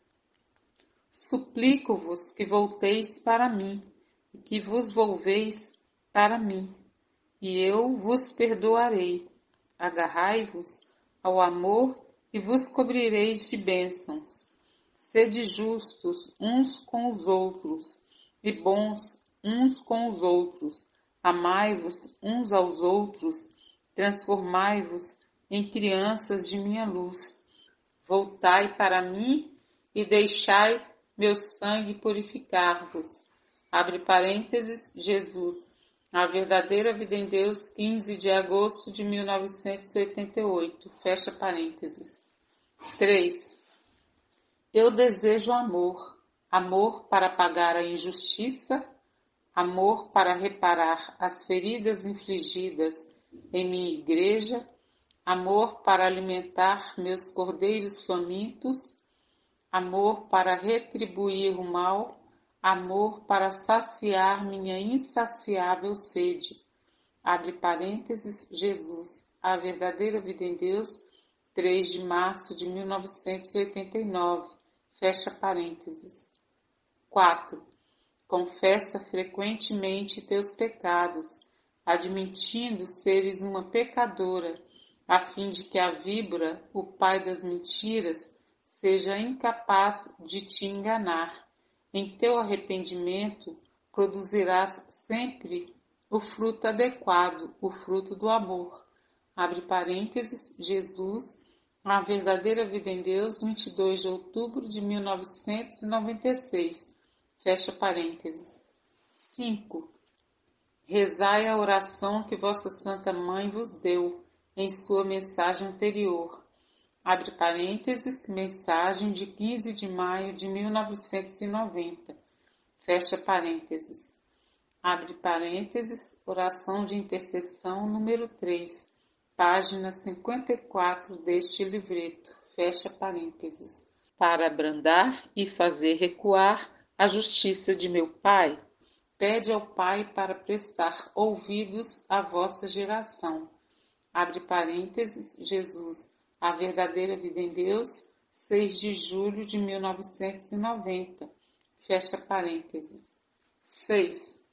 Suplico-vos que volteis para mim, e que vos volveis para mim, e eu vos perdoarei. Agarrai-vos ao amor e vos cobrireis de bênçãos. Sede justos uns com os outros, e bons uns com os outros. Amai-vos uns aos outros, transformai-vos em crianças de minha luz. Voltai para mim e deixai meu sangue purificar-vos. Abre parênteses, Jesus, a verdadeira vida em Deus, quinze de agosto de mil novecentos e oitenta e oito. Fecha parênteses. três. Eu desejo amor, amor para pagar a injustiça, amor para reparar as feridas infligidas em minha igreja, amor para alimentar meus cordeiros famintos, amor para retribuir o mal, amor para saciar minha insaciável sede. Abre parênteses, Jesus, a verdadeira vida em Deus, três de março de mil novecentos e oitenta e nove, fecha parênteses. quatro. Confessa frequentemente teus pecados, admitindo seres uma pecadora, a fim de que a víbora, o pai das mentiras, seja incapaz de te enganar. Em teu arrependimento produzirás sempre o fruto adequado, o fruto do amor. Abre parênteses, Jesus, a verdadeira vida em Deus, vinte e dois de outubro de mil novecentos e noventa e seis. Fecha parênteses. cinco. Rezai a oração que vossa Santa Mãe vos deu em sua mensagem anterior. Abre parênteses, mensagem de quinze de maio de mil novecentos e noventa. Fecha parênteses. Abre parênteses, oração de intercessão número três, página cinquenta e quatro deste livreto. Fecha parênteses. Para abrandar e fazer recuar a justiça de meu Pai, pede ao Pai para prestar ouvidos à vossa geração. Abre parênteses, Jesus, a verdadeira vida em Deus, seis de julho de mil novecentos e noventa. Fecha parênteses. seis.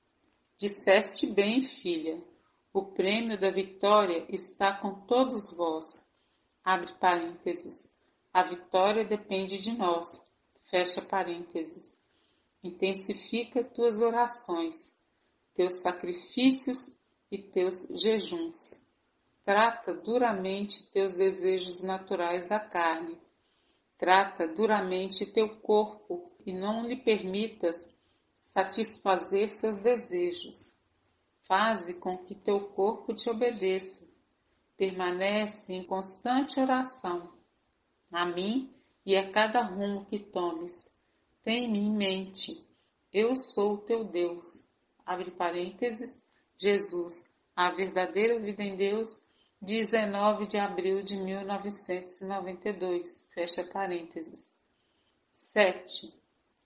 Disseste bem, filha, o prêmio da vitória está com todos vós. Abre parênteses. A vitória depende de nós. Fecha parênteses. Intensifica tuas orações, teus sacrifícios e teus jejuns. Trata duramente teus desejos naturais da carne. Trata duramente teu corpo e não lhe permitas satisfazer seus desejos. Faze com que teu corpo te obedeça. Permanece em constante oração. A mim e a cada rumo que tomes. Tem-me em mente. Eu sou o teu Deus. Abre parênteses. Jesus, a verdadeira vida em Deus, dezenove de abril de mil novecentos e noventa e dois. Fecha parênteses. sete.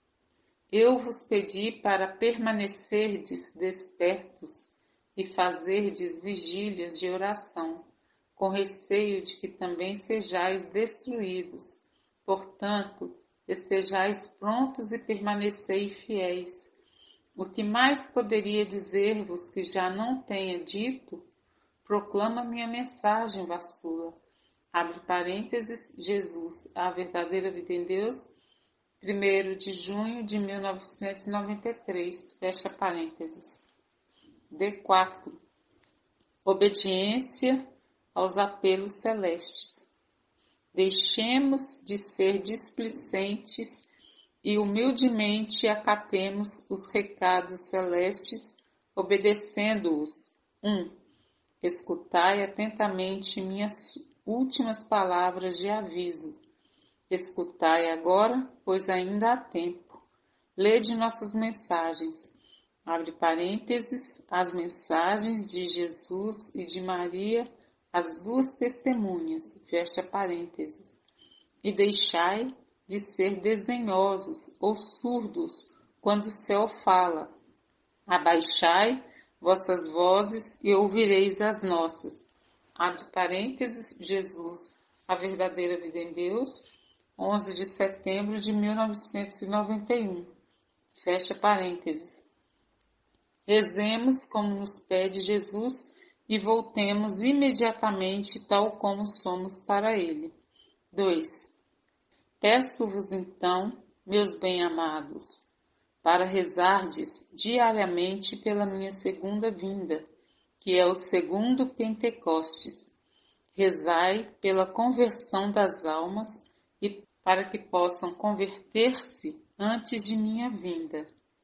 Eu vos pedi para permanecerdes despertos e fazerdes vigílias de oração, com receio de que também sejais destruídos. Portanto, estejais prontos e permanecei fiéis. O que mais poderia dizer-vos que já não tenha dito? Proclama minha mensagem, vassula. Abre parênteses, Jesus, a verdadeira vida em Deus, primeiro de junho de mil novecentos e noventa e três, fecha parênteses. D quatro. Obediência aos apelos celestes. Deixemos de ser displicentes e humildemente acatemos os recados celestes, obedecendo-os. um. Escutai atentamente minhas últimas palavras de aviso. Escutai agora, pois ainda há tempo. Lede nossas mensagens. Abre parênteses, as mensagens de Jesus e de Maria, as duas testemunhas, fecha parênteses. E deixai de ser desdenhosos ou surdos quando o céu fala. Abaixai vossas vozes e ouvireis as nossas. Abre parênteses, Jesus, a verdadeira vida em Deus, onze de setembro de mil novecentos e noventa e um. Fecha parênteses. Rezemos como nos pede Jesus e voltemos imediatamente tal como somos para Ele. dois. Peço-vos então, meus bem-amados, para rezardes diariamente pela minha segunda vinda, que é o segundo Pentecostes. Rezai pela conversão das almas e para que possam converter-se antes de minha vinda.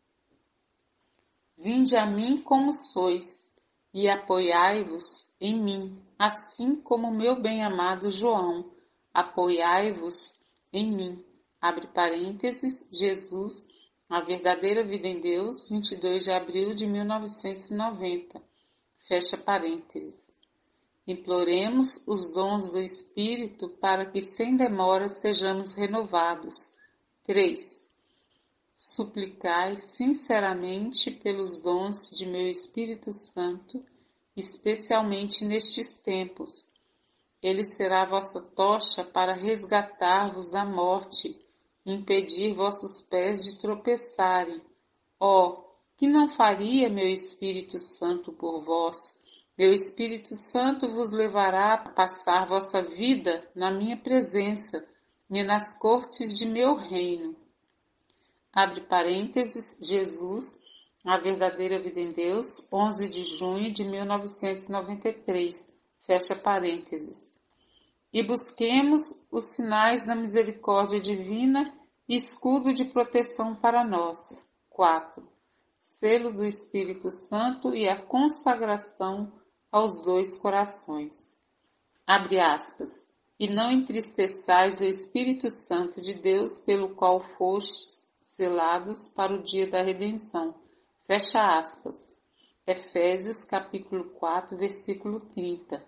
Vinde a mim como sois e apoiai-vos em mim, assim como meu bem-amado João, apoiai-vos em mim, abre parênteses, Jesus, A Verdadeira Vida em Deus, vinte e dois de abril de mil novecentos e noventa, fecha parênteses. Imploremos os dons do Espírito para que sem demora sejamos renovados. três. Suplicai sinceramente pelos dons de meu Espírito Santo, especialmente nestes tempos. Ele será a vossa tocha para resgatar-vos da morte e impedir vossos pés de tropeçarem. Ó, oh, que não faria meu Espírito Santo por vós? Meu Espírito Santo vos levará a passar vossa vida na minha presença e nas cortes de meu reino. Abre parênteses, Jesus, A Verdadeira Vida em Deus, onze de junho de mil novecentos e noventa e três, fecha parênteses. E busquemos os sinais da misericórdia divina e escudo de proteção para nós. quatro. Selo do Espírito Santo e a consagração aos dois corações. Abre aspas. E não entristeçais o Espírito Santo de Deus, pelo qual fostes selados para o dia da redenção. Fecha aspas. Efésios capítulo quatro, versículo trinta.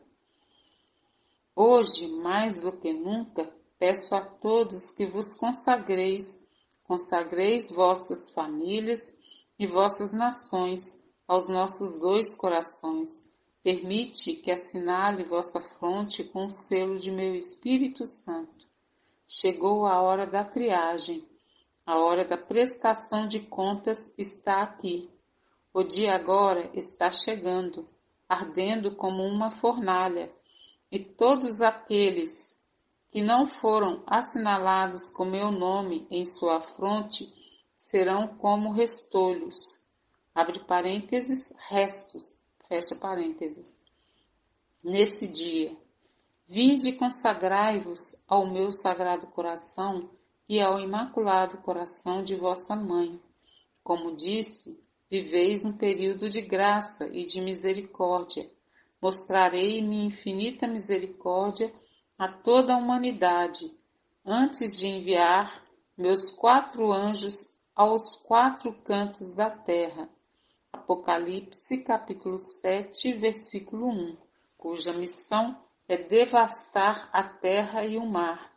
Hoje, mais do que nunca, peço a todos que vos consagreis, consagreis vossas famílias e vossas nações aos nossos dois corações. Permite que assinale vossa fronte com o selo de meu Espírito Santo. Chegou a hora da triagem. A hora da prestação de contas está aqui. O dia agora está chegando, ardendo como uma fornalha, e todos aqueles que não foram assinalados com meu nome em sua fronte serão como restolhos. Abre parênteses, restos, fecha parênteses. Nesse dia, vinde e consagrai-vos ao meu sagrado coração e ao imaculado coração de vossa mãe. Como disse, viveis um período de graça e de misericórdia. Mostrarei minha infinita misericórdia a toda a humanidade, antes de enviar meus quatro anjos aos quatro cantos da terra. Apocalipse capítulo sete, versículo um, cuja missão é devastar a terra e o mar.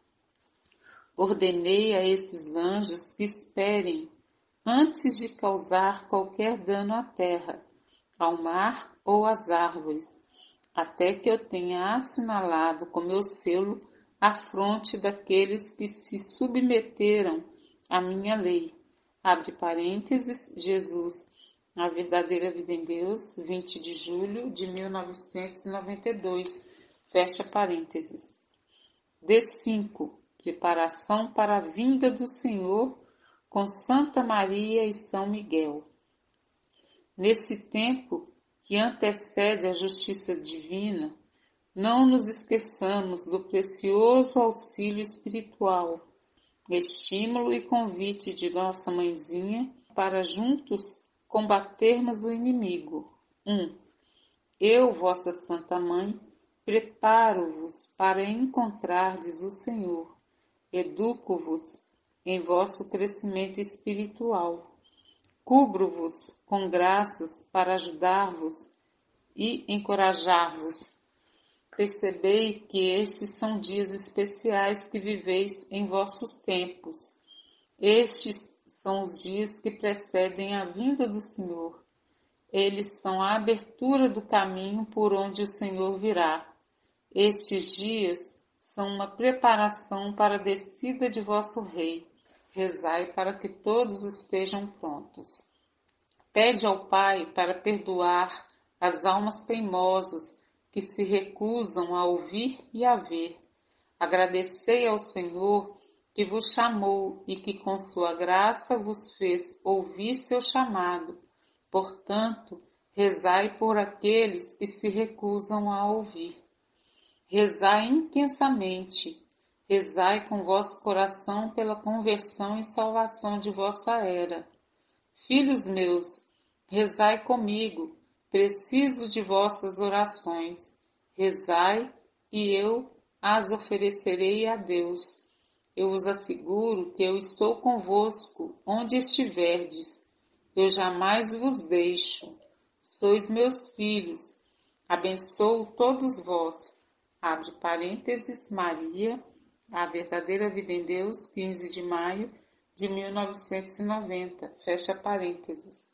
Ordenei a esses anjos que esperem antes de causar qualquer dano à terra, ao mar ou às árvores, até que eu tenha assinalado com meu selo a fronte daqueles que se submeteram à minha lei. Abre parênteses, Jesus, A Verdadeira Vida em Deus, vinte de julho de mil novecentos e noventa e dois, fecha parênteses. D cinco. Preparação para a vinda do Senhor com Santa Maria e São Miguel. Nesse tempo que antecede a justiça divina, não nos esqueçamos do precioso auxílio espiritual, estímulo e convite de nossa mãezinha para juntos combatermos o inimigo. um. Eu, vossa Santa Mãe, preparo-vos para encontrardes o Senhor. Educo-vos em vosso crescimento espiritual. Cubro-vos com graças para ajudar-vos e encorajar-vos. Percebei que estes são dias especiais que viveis em vossos tempos. Estes são os dias que precedem a vinda do Senhor. Eles são a abertura do caminho por onde o Senhor virá. Estes dias são uma preparação para a descida de vosso Rei. Rezai para que todos estejam prontos. Pede ao Pai para perdoar as almas teimosas que se recusam a ouvir e a ver. Agradecei ao Senhor que vos chamou e que com sua graça vos fez ouvir seu chamado. Portanto, rezai por aqueles que se recusam a ouvir. Rezai intensamente, rezai com vosso coração pela conversão e salvação de vossa era. Filhos meus, rezai comigo, preciso de vossas orações. Rezai e eu as oferecerei a Deus. Eu vos asseguro que eu estou convosco onde estiverdes. Eu jamais vos deixo. Sois meus filhos. Abençoo todos vós. Abre parênteses, Maria, A Verdadeira Vida em Deus, quinze de maio de mil novecentos e noventa. Fecha parênteses.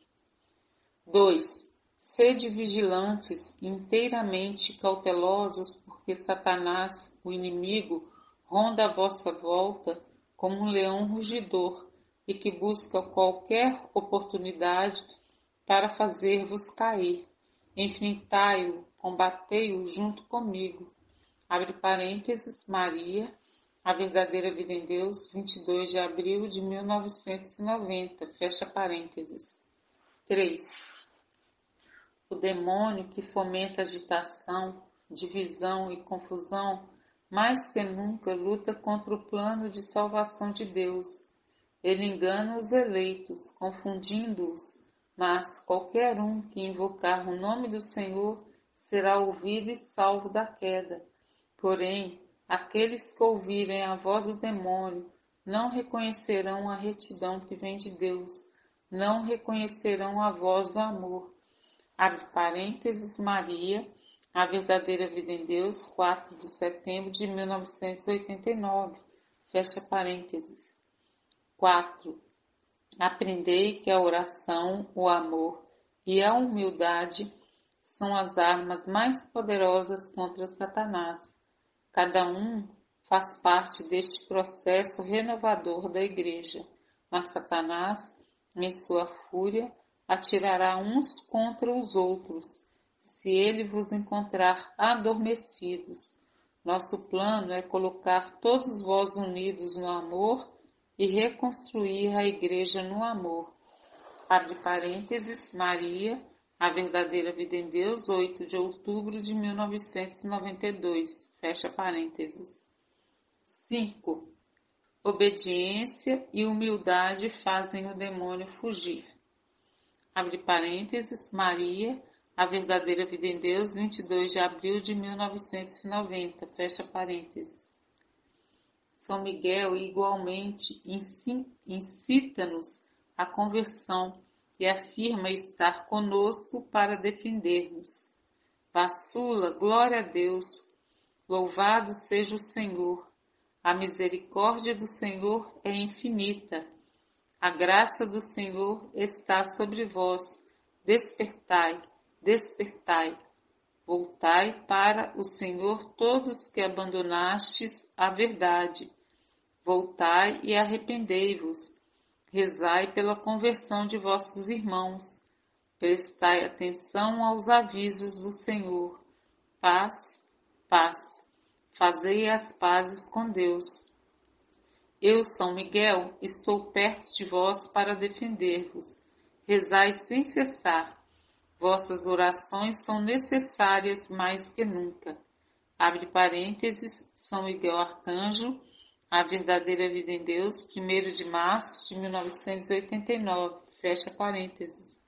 dois. Sede vigilantes, inteiramente cautelosos, porque Satanás, o inimigo, ronda a vossa volta como um leão rugidor e que busca qualquer oportunidade para fazer-vos cair. Enfrentai-o, combatei-o junto comigo. Abre parênteses, Maria, A Verdadeira Vida em Deus, vinte e dois de abril de mil novecentos e noventa. Fecha parênteses. três. O demônio que fomenta agitação, divisão e confusão, mais que nunca luta contra o plano de salvação de Deus. Ele engana os eleitos, confundindo-os, mas qualquer um que invocar o nome do Senhor será ouvido e salvo da queda. Porém, aqueles que ouvirem a voz do demônio não reconhecerão a retidão que vem de Deus, não reconhecerão a voz do amor. Abre parênteses, Maria, A Verdadeira Vida em Deus, quatro de setembro de mil novecentos e oitenta e nove. Fecha parênteses. quatro. Aprendei que a oração, o amor e a humildade são as armas mais poderosas contra Satanás. Cada um faz parte deste processo renovador da Igreja, mas Satanás, em sua fúria, atirará uns contra os outros, se ele vos encontrar adormecidos. Nosso plano é colocar todos vós unidos no amor e reconstruir a Igreja no amor. Abre parênteses, Maria, A Verdadeira Vida em Deus, oito de outubro de mil novecentos e noventa e dois. Fecha parênteses. cinco. Obediência e humildade fazem o demônio fugir. Abre parênteses, Maria, A Verdadeira Vida em Deus, vinte e dois de abril de mil novecentos e noventa. Fecha parênteses. São Miguel igualmente incita-nos à conversão e afirma estar conosco para defender-nos. Vassula, glória a Deus, louvado seja o Senhor. A misericórdia do Senhor é infinita. A graça do Senhor está sobre vós. Despertai, despertai. Voltai para o Senhor todos que abandonastes a verdade. Voltai e arrependei-vos. Rezai pela conversão de vossos irmãos. Prestai atenção aos avisos do Senhor. Paz, paz. Fazei as pazes com Deus. Eu, São Miguel, estou perto de vós para defender-vos. Rezai sem cessar. Vossas orações são necessárias mais que nunca. Abre parênteses, São Miguel Arcanjo, A Verdadeira Vida em Deus, primeiro de março de mil novecentos e oitenta e nove. Fecha parênteses.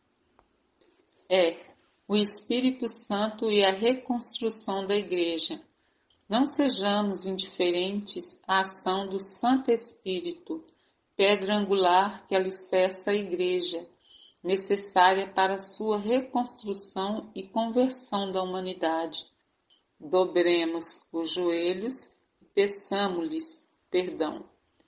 É, o Espírito Santo e a reconstrução da Igreja. Não sejamos indiferentes à ação do Santo Espírito, pedra angular que alicerça a Igreja, necessária para a sua reconstrução e conversão da humanidade. Dobremos os joelhos e peçamo-lhes perdão.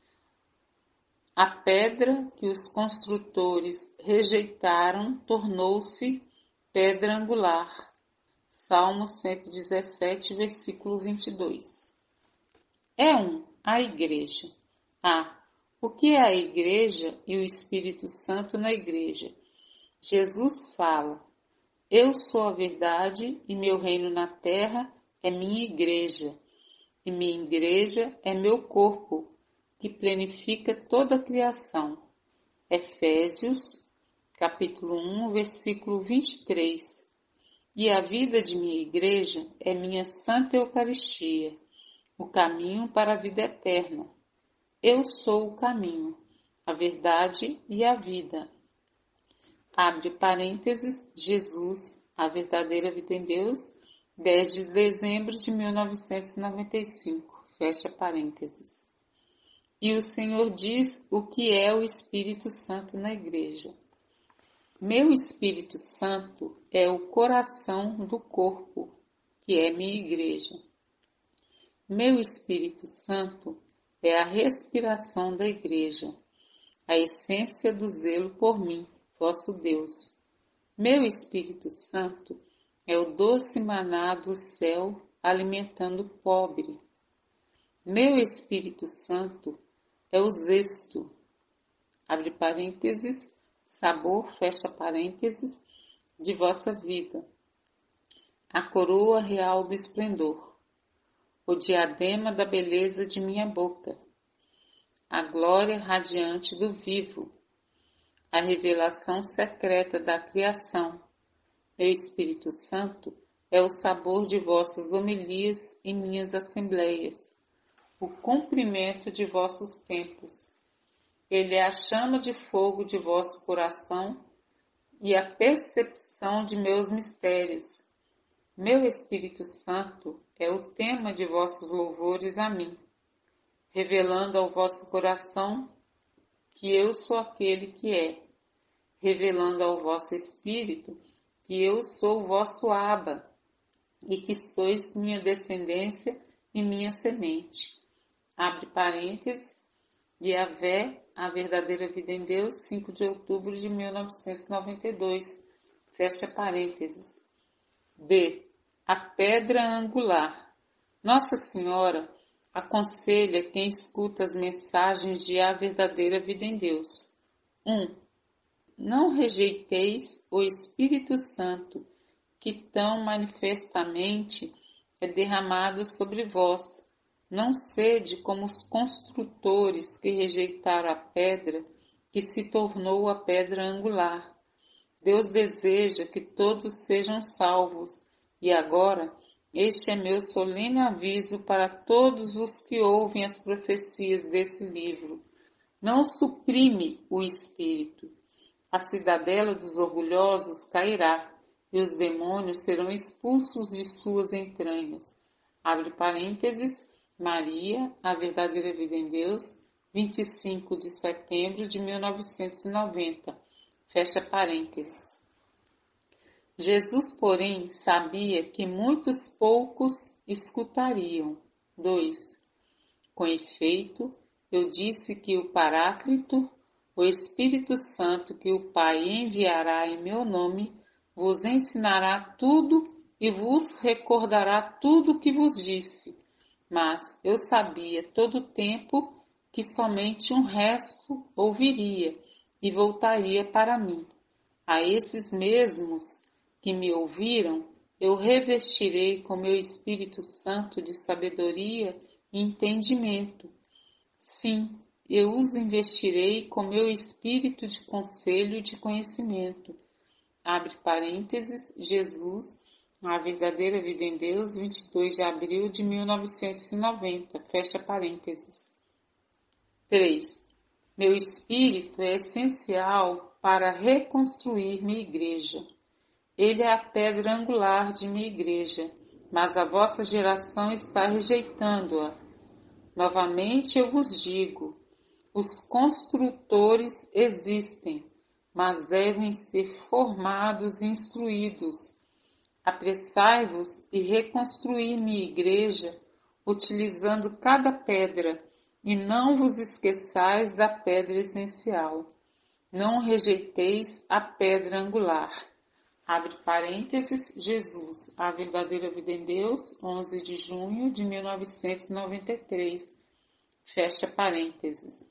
A pedra que os construtores rejeitaram tornou-se pedra angular. Salmo cento e dezessete, versículo vinte e dois. É um, a Igreja. A. O que é a Igreja e o Espírito Santo na Igreja? Jesus fala, eu sou a verdade e meu reino na terra é minha Igreja, e minha Igreja é meu corpo, que plenifica toda a criação. Efésios, capítulo um, versículo vinte e três. E a vida de minha Igreja é minha Santa Eucaristia, o caminho para a vida eterna. Eu sou o caminho, a verdade e a vida. Abre parênteses, Jesus, A Verdadeira Vida em Deus, dez de dezembro de mil novecentos e noventa e cinco. fecha parênteses. E o Senhor diz o que é o Espírito Santo na igreja. Meu Espírito Santo é o coração do corpo, que é minha igreja. Meu Espírito Santo é a respiração da igreja, a essência do zelo por mim, vosso Deus. Meu Espírito Santo é o doce maná do céu alimentando o pobre. Meu Espírito Santo é o zesto, abre parênteses, sabor, fecha parênteses, de vossa vida. A coroa real do esplendor, o diadema da beleza de minha boca, a glória radiante do vivo, a revelação secreta da criação. Meu Espírito Santo é o sabor de vossas homilias em minhas assembleias, o cumprimento de vossos tempos. Ele é a chama de fogo de vosso coração e a percepção de meus mistérios. Meu Espírito Santo é o tema de vossos louvores a mim, revelando ao vosso coração que eu sou aquele que é, revelando ao vosso espírito que eu sou o vosso Abba e que sois minha descendência e minha semente. Abre parênteses, Yahvé, a verdadeira vida em Deus, cinco de outubro de mil novecentos e noventa e dois, fecha parênteses. B. A pedra angular. Nossa Senhora aconselha quem escuta as mensagens de A Verdadeira Vida em Deus. um. Não rejeiteis o Espírito Santo, que tão manifestamente é derramado sobre vós. Não sede como os construtores que rejeitaram a pedra, que se tornou a pedra angular. Deus deseja que todos sejam salvos, e agora este é meu solene aviso para todos os que ouvem as profecias desse livro. Não suprime o Espírito. A cidadela dos orgulhosos cairá, e os demônios serão expulsos de suas entranhas. Abre parênteses, Maria, a verdadeira vida em Deus, vinte e cinco de setembro de mil novecentos e noventa. Fecha parênteses. Jesus, porém, sabia que muitos poucos escutariam. dois. Com efeito, eu disse que o Paráclito, o Espírito Santo que o Pai enviará em meu nome, vos ensinará tudo e vos recordará tudo o que vos disse. Mas eu sabia todo o tempo que somente um resto ouviria e voltaria para mim. A esses mesmos que me ouviram, eu revestirei com meu Espírito Santo de sabedoria e entendimento. Sim, eu os investirei com meu espírito de conselho e de conhecimento. Abre parênteses, Jesus, A Verdadeira Vida em Deus, vinte e dois de abril de mil novecentos e noventa. Fecha parênteses. três. Meu espírito é essencial para reconstruir minha igreja. Ele é a pedra angular de minha igreja, mas a vossa geração está rejeitando-a. Novamente eu vos digo, os construtores existem, mas devem ser formados e instruídos. Apressai-vos e reconstruí minha igreja, utilizando cada pedra, e não vos esqueçais da pedra essencial. Não rejeiteis a pedra angular. Abre parênteses, Jesus, A Verdadeira Vida em Deus, onze de junho de mil novecentos e noventa e três. Fecha parênteses.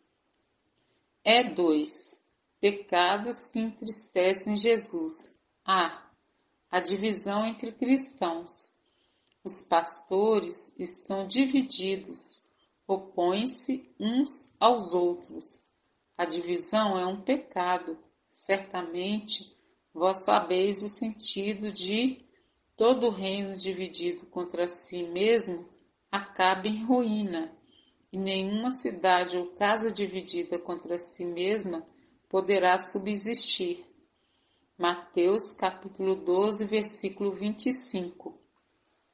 É dois. Pecados que entristecem Jesus. A. A divisão entre cristãos. Os pastores estão divididos, opõem-se uns aos outros. A divisão é um pecado. Certamente, vós sabeis o sentido de todo reino dividido contra si mesmo acaba em ruína, e nenhuma cidade ou casa dividida contra si mesma poderá subsistir. Mateus capítulo doze, versículo vinte e cinco.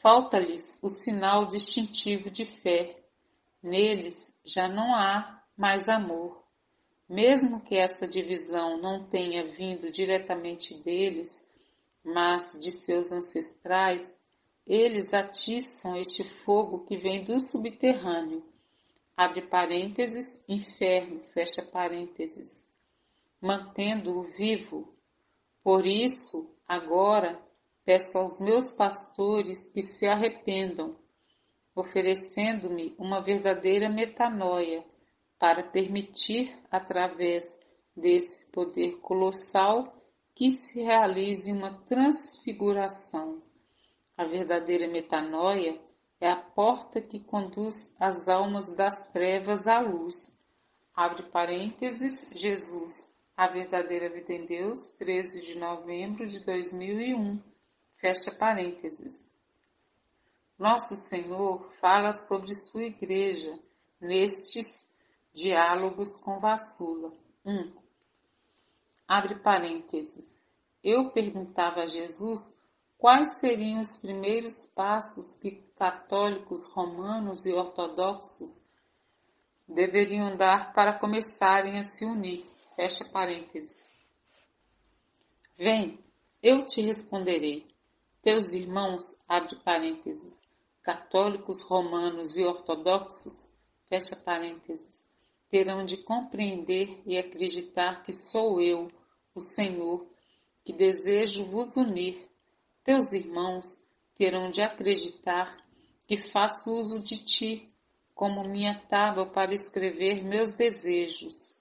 Falta-lhes o sinal distintivo de fé. Neles já não há mais amor. Mesmo que essa divisão não tenha vindo diretamente deles, mas de seus ancestrais, eles atiçam este fogo que vem do subterrâneo. Abre parênteses, inferno, fecha parênteses, mantendo-o vivo. Por isso, agora, peço aos meus pastores que se arrependam, oferecendo-me uma verdadeira metanoia, para permitir, através desse poder colossal, que se realize uma transfiguração. A verdadeira metanoia é a porta que conduz as almas das trevas à luz. Abre parênteses, Jesus, A Verdadeira Vida em Deus, treze de novembro de dois mil e um, fecha parênteses. Nosso Senhor fala sobre sua igreja nestes diálogos com Vassula. um. Abre parênteses. Eu perguntava a Jesus quais seriam os primeiros passos que católicos romanos e ortodoxos deveriam dar para começarem a se unir. Fecha parênteses. Vem, eu te responderei. Teus irmãos, abre parênteses, católicos romanos e ortodoxos, fecha parênteses, terão de compreender e acreditar que sou eu, o Senhor, que desejo vos unir. Teus irmãos terão de acreditar que faço uso de ti, como minha tábua para escrever meus desejos.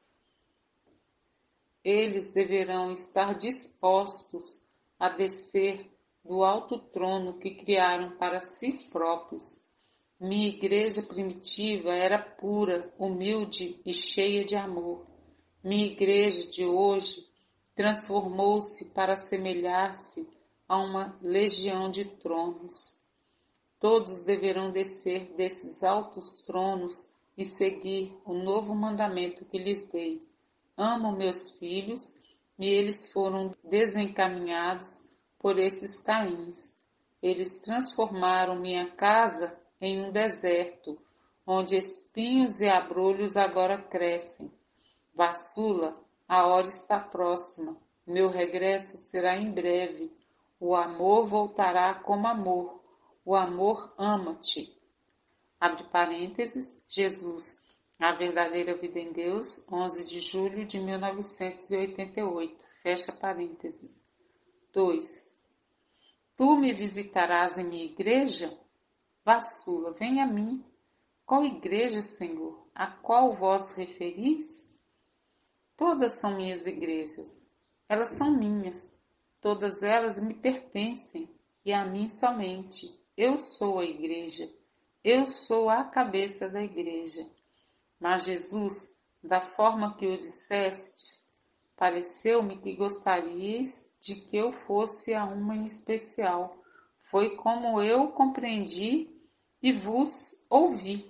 Eles deverão estar dispostos a descer do alto trono que criaram para si próprios. Minha igreja primitiva era pura, humilde e cheia de amor. Minha igreja de hoje transformou-se para assemelhar-se a uma legião de tronos. Todos deverão descer desses altos tronos e seguir o novo mandamento que lhes dei. Amo meus filhos, e eles foram desencaminhados por esses Caíns. Eles transformaram minha casa em um deserto, onde espinhos e abrolhos agora crescem. Vassula, a hora está próxima. Meu regresso será em breve. O amor voltará como amor. O amor ama-te. Abre parênteses, Jesus. A Verdadeira Vida em Deus, onze de julho de mil novecentos e oitenta e oito. Fecha parênteses. dois. Tu me visitarás em minha igreja? Vassula, vem a mim. Qual igreja, Senhor? A qual vós referis? Todas são minhas igrejas. Elas são minhas. Todas elas me pertencem e a mim somente. Eu sou a igreja. Eu sou a cabeça da igreja. Mas Jesus, da forma que o dissestes, pareceu-me que gostarias de que eu fosse a uma em especial. Foi como eu compreendi e vos ouvi.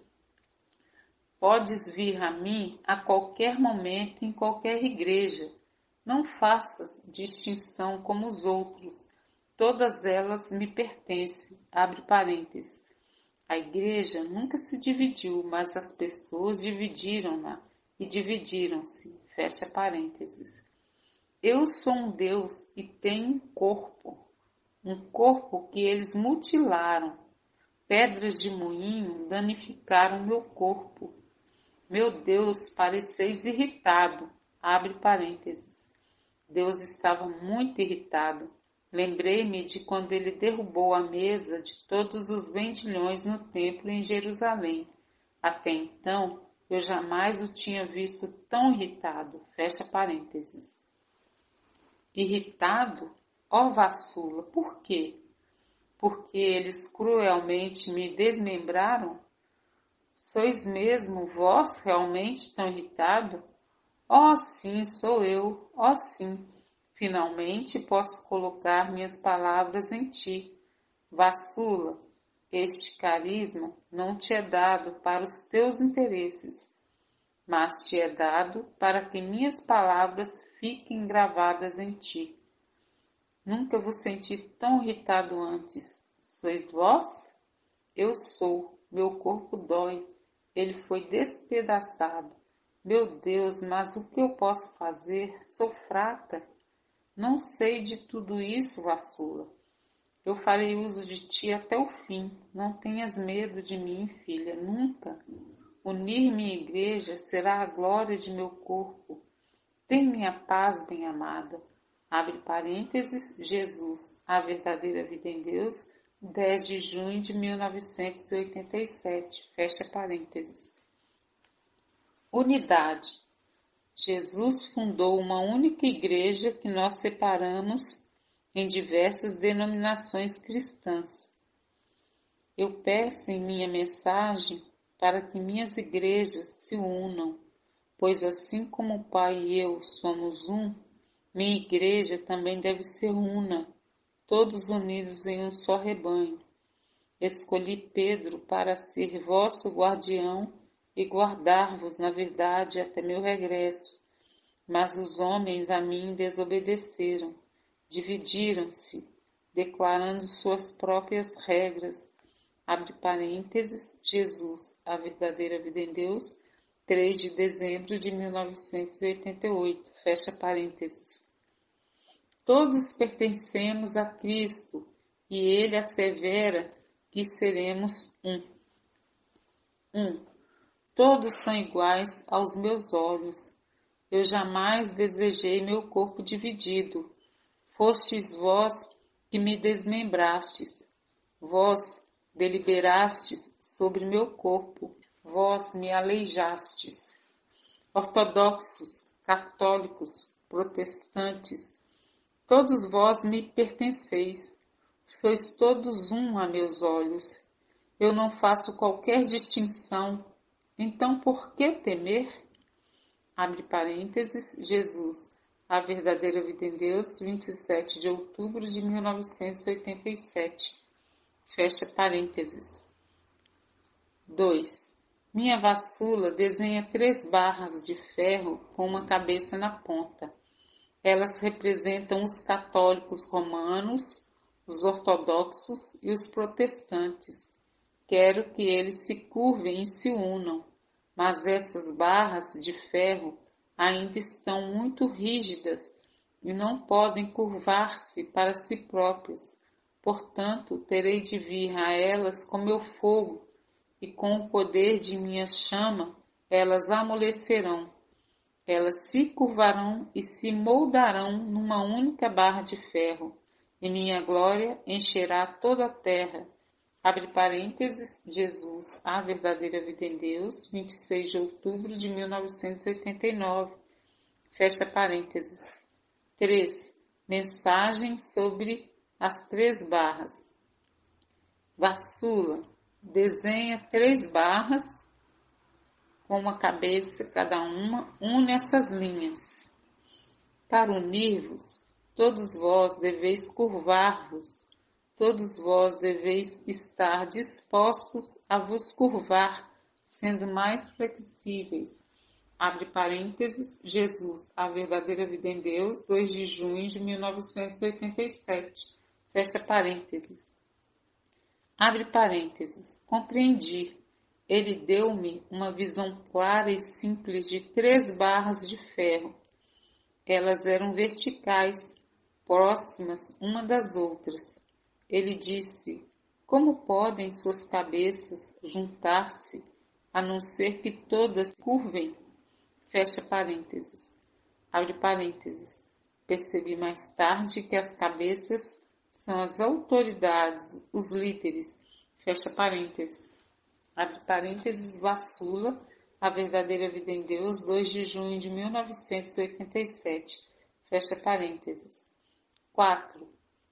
Podes vir a mim a qualquer momento, em qualquer igreja. Não faças distinção como os outros. Todas elas me pertencem. Abre parênteses. A igreja nunca se dividiu, mas as pessoas dividiram-na e dividiram-se. Fecha parênteses. Eu sou um Deus e tenho um corpo. Um corpo que eles mutilaram. Pedras de moinho danificaram meu corpo. Meu Deus, pareceis irritado. Abre parênteses. Deus estava muito irritado. Lembrei-me de quando ele derrubou a mesa de todos os vendilhões no templo em Jerusalém. Até então, eu jamais o tinha visto tão irritado. Fecha parênteses. Irritado? Ó Vassula, por quê? Porque eles cruelmente me desmembraram? Sois mesmo vós realmente tão irritado? Oh, sim, sou eu. Oh, sim. Finalmente posso colocar minhas palavras em ti. Vassula, este carisma não te é dado para os teus interesses, mas te é dado para que minhas palavras fiquem gravadas em ti. Nunca vos senti tão irritado antes. Sois vós? Eu sou, meu corpo dói, ele foi despedaçado. Meu Deus, mas o que eu posso fazer? Sou fraca. Não sei de tudo isso, Vassula. Eu farei uso de ti até o fim. Não tenhas medo de mim, filha, nunca. Unir-me à igreja será a glória de meu corpo. Tem minha paz, bem-amada. Abre parênteses, Jesus, a verdadeira vida em Deus, dez de junho de mil novecentos e oitenta e sete. Fecha parênteses. Unidade. Jesus fundou uma única igreja que nós separamos em diversas denominações cristãs. Eu peço em minha mensagem para que minhas igrejas se unam, pois assim como o Pai e eu somos um, minha igreja também deve ser una, todos unidos em um só rebanho. Escolhi Pedro para ser vosso guardião e guardar-vos na verdade até meu regresso. Mas os homens a mim desobedeceram, dividiram-se, declarando suas próprias regras. Abre parênteses, Jesus, a verdadeira vida em Deus, três de dezembro de mil novecentos e oitenta e oito, fecha parênteses. Todos pertencemos a Cristo e Ele assevera que seremos um. Um. Todos são iguais aos meus olhos. Eu jamais desejei meu corpo dividido. Fostes vós que me desmembrastes. Vós deliberastes sobre meu corpo. Vós me aleijastes. Ortodoxos, católicos, protestantes, todos vós me pertenceis. Sois todos um a meus olhos. Eu não faço qualquer distinção. Então por que temer? Abre parênteses, Jesus, a verdadeira vida em Deus, vinte e sete de outubro de mil novecentos e oitenta e sete. Fecha parênteses. dois. Minha vassula desenha três barras de ferro com uma cabeça na ponta. Elas representam os católicos romanos, os ortodoxos e os protestantes. Quero que eles se curvem e se unam, mas essas barras de ferro ainda estão muito rígidas e não podem curvar-se para si próprias. Portanto, terei de vir a elas com meu fogo, e com o poder de minha chama elas amolecerão. Elas se curvarão e se moldarão numa única barra de ferro, e minha glória encherá toda a terra. Abre parênteses, Jesus, a verdadeira vida em Deus, vinte e seis de outubro de mil novecentos e oitenta e nove. Fecha parênteses. três. Mensagem sobre as três barras. Vassula, desenha três barras com uma cabeça cada uma, une essas linhas. Para unir-vos, todos vós deveis curvar-vos. Todos vós deveis estar dispostos a vos curvar, sendo mais flexíveis. Abre parênteses, Jesus, a verdadeira vida em Deus, dois de junho de mil novecentos e oitenta e sete. Fecha parênteses. Abre parênteses. Compreendi. Ele deu-me uma visão clara e simples de três barras de ferro. Elas eram verticais, próximas uma das outras. Ele disse, como podem suas cabeças juntar-se, a não ser que todas se curvem? Fecha parênteses. Abre parênteses. Percebi mais tarde que as cabeças são as autoridades, os líderes. Fecha parênteses. Abre parênteses, Vassula, a verdadeira vida em Deus, dois de junho de mil novecentos e oitenta e sete. Fecha parênteses. quatro.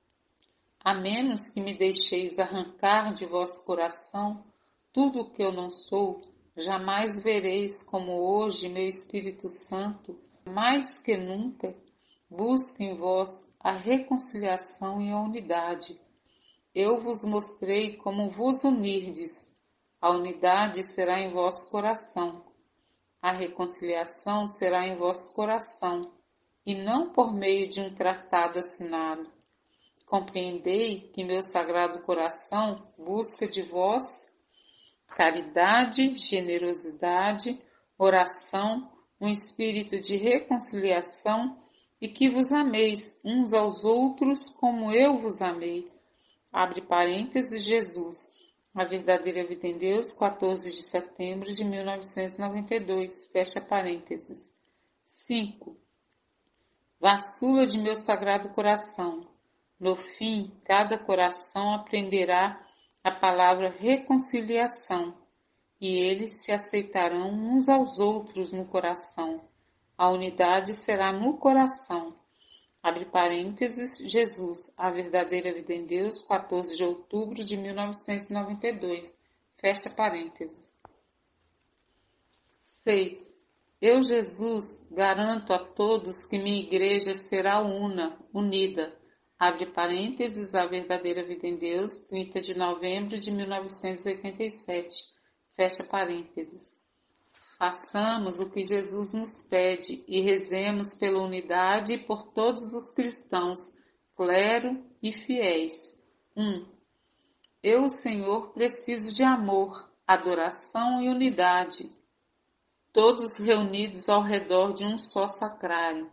A menos que me deixeis arrancar de vosso coração tudo o que eu não sou, jamais vereis como hoje meu Espírito Santo, mais que nunca, busca em vós a reconciliação e a unidade. Eu vos mostrei como vos unirdes. A unidade será em vosso coração. A reconciliação será em vosso coração, e não por meio de um tratado assinado. Compreendei que meu sagrado coração busca de vós caridade, generosidade, oração, um espírito de reconciliação e que vos ameis uns aos outros como eu vos amei. Abre parênteses, Jesus. A verdadeira vida em Deus, quatorze de setembro de mil novecentos e noventa e dois. Fecha parênteses. cinco. Vassula de meu sagrado coração. No fim, cada coração aprenderá a palavra reconciliação, e eles se aceitarão uns aos outros no coração. A unidade será no coração. Abre parênteses, Jesus, a verdadeira vida em Deus, quatorze de outubro de mil novecentos e noventa e dois. Fecha parênteses. seis. Eu, Jesus, garanto a todos que minha igreja será una, unida. Abre parênteses, a verdadeira vida em Deus, trinta de novembro de mil novecentos e oitenta e sete. Fecha parênteses. Façamos o que Jesus nos pede e rezemos pela unidade e por todos os cristãos, clero e fiéis. um. Eu, Senhor, preciso de amor, adoração e unidade, todos reunidos ao redor de um só sacrário.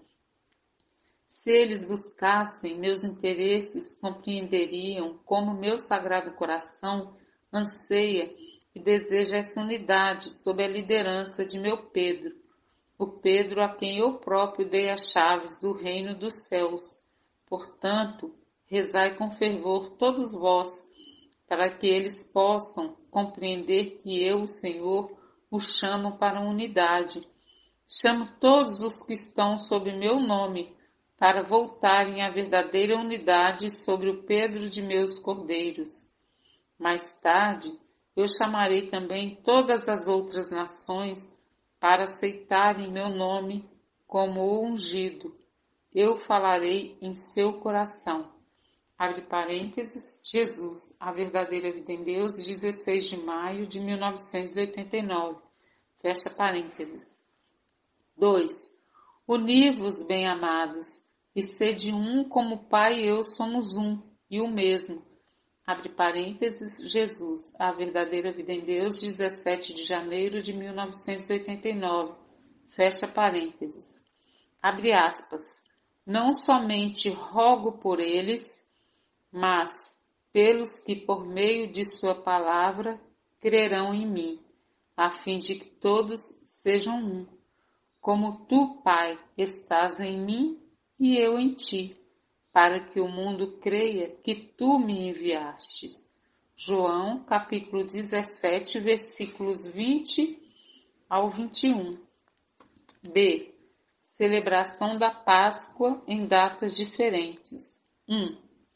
Se eles buscassem meus interesses, compreenderiam como meu sagrado coração anseia e deseja essa unidade sob a liderança de meu Pedro, o Pedro a quem eu próprio dei as chaves do reino dos céus. Portanto, rezai com fervor todos vós, para que eles possam compreender que eu, o Senhor, os chamo para a unidade. Chamo todos os que estão sob meu nome, para voltarem à verdadeira unidade sobre o Pedro de meus cordeiros. Mais tarde, eu chamarei também todas as outras nações para aceitarem meu nome como o ungido. Eu falarei em seu coração. Abre parênteses, Jesus, a verdadeira vida em Deus, dezesseis de maio de mil novecentos e oitenta e nove. Fecha parênteses. dois. Uni-vos, bem-amados, e sede um como o Pai e eu somos um, e o mesmo. Abre parênteses, Jesus, a verdadeira vida em Deus, dezessete de janeiro de mil novecentos e oitenta e nove. Fecha parênteses. Abre aspas. Não somente rogo por eles, mas pelos que por meio de sua palavra crerão em mim, a fim de que todos sejam um. Como tu, Pai, estás em mim e eu em ti, para que o mundo creia que tu me enviastes. João, capítulo dezessete, versículos vinte ao vinte e um. B. Celebração da Páscoa em datas diferentes. um.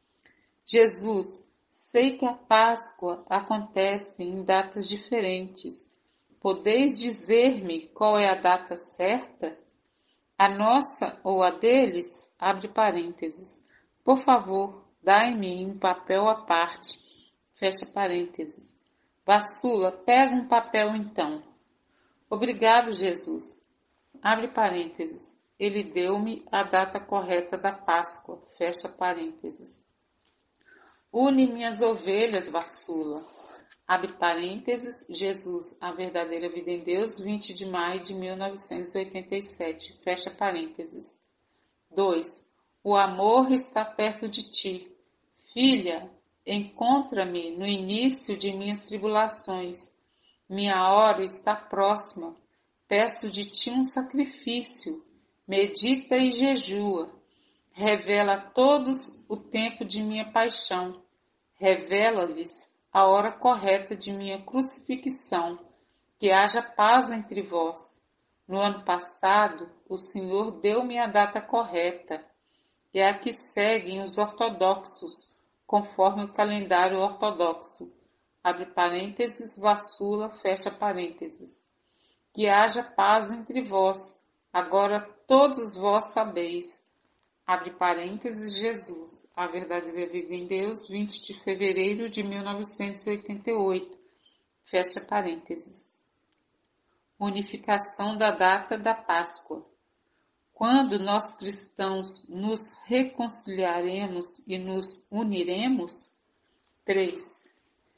Jesus, sei que a Páscoa acontece em datas diferentes. Podeis dizer-me qual é a data certa? A nossa ou a deles? Abre parênteses. Por favor, dai-me um papel à parte. Fecha parênteses. Vassula, pega um papel então. Obrigado, Jesus. Abre parênteses. Ele deu-me a data correta da Páscoa. Fecha parênteses. Une minhas ovelhas, Vassula. Abre parênteses, Jesus, a verdadeira vida em Deus, vinte de maio de mil novecentos e oitenta e sete. Fecha parênteses. dois. O amor está perto de ti. Filha, encontra-me no início de minhas tribulações. Minha hora está próxima. Peço de ti um sacrifício. Medita e jejua. Revela a todos o tempo de minha paixão. Revela-lhes a hora correta de minha crucifixão. Que haja paz entre vós. No ano passado, o Senhor deu-me a data correta. É a que seguem os ortodoxos, conforme o calendário ortodoxo. Abre parênteses, Vassula, fecha parênteses. Que haja paz entre vós. Agora todos vós sabeis. Abre parênteses, Jesus, a verdadeira vida em Deus, vinte de fevereiro de mil novecentos e oitenta e oito. Fecha parênteses. Unificação da data da Páscoa. quando nós cristãos nos reconciliaremos e nos uniremos? três.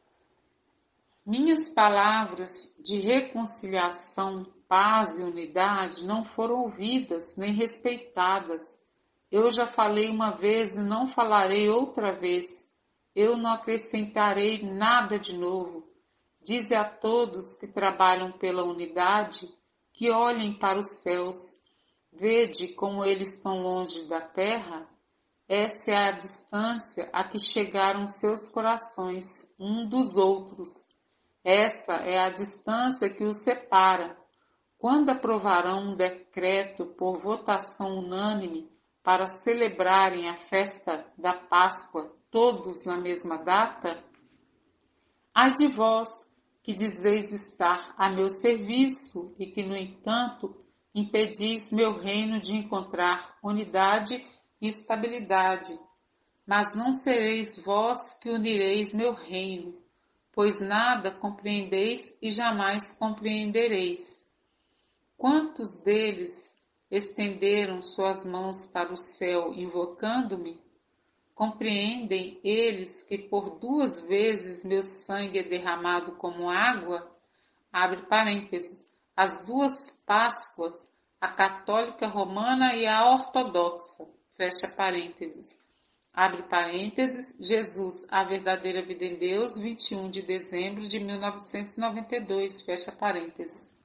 Minhas palavras de reconciliação, paz e unidade não foram ouvidas nem respeitadas. Eu já falei uma vez e não falarei outra vez. Eu não acrescentarei nada de novo. Dize a todos que trabalham pela unidade que olhem para os céus. Vede como eles estão longe da terra. Essa é a distância a que chegaram seus corações, um dos outros. Essa é a distância que os separa. Quando aprovarão um decreto por votação unânime para celebrarem a festa da Páscoa, todos na mesma data? Ai de vós, que dizeis estar a meu serviço e que, no entanto, impedis meu reino de encontrar unidade e estabilidade. Mas não sereis vós que unireis meu reino, pois nada compreendeis e jamais compreendereis. Quantos deles estenderam suas mãos para o céu, invocando-me? Compreendem eles que por duas vezes meu sangue é derramado como água? Abre parênteses. As duas Páscoas, a católica romana e a ortodoxa. Fecha parênteses. Abre parênteses. Jesus, a verdadeira vida em Deus, vinte e um de dezembro de mil novecentos e noventa e dois. Fecha parênteses.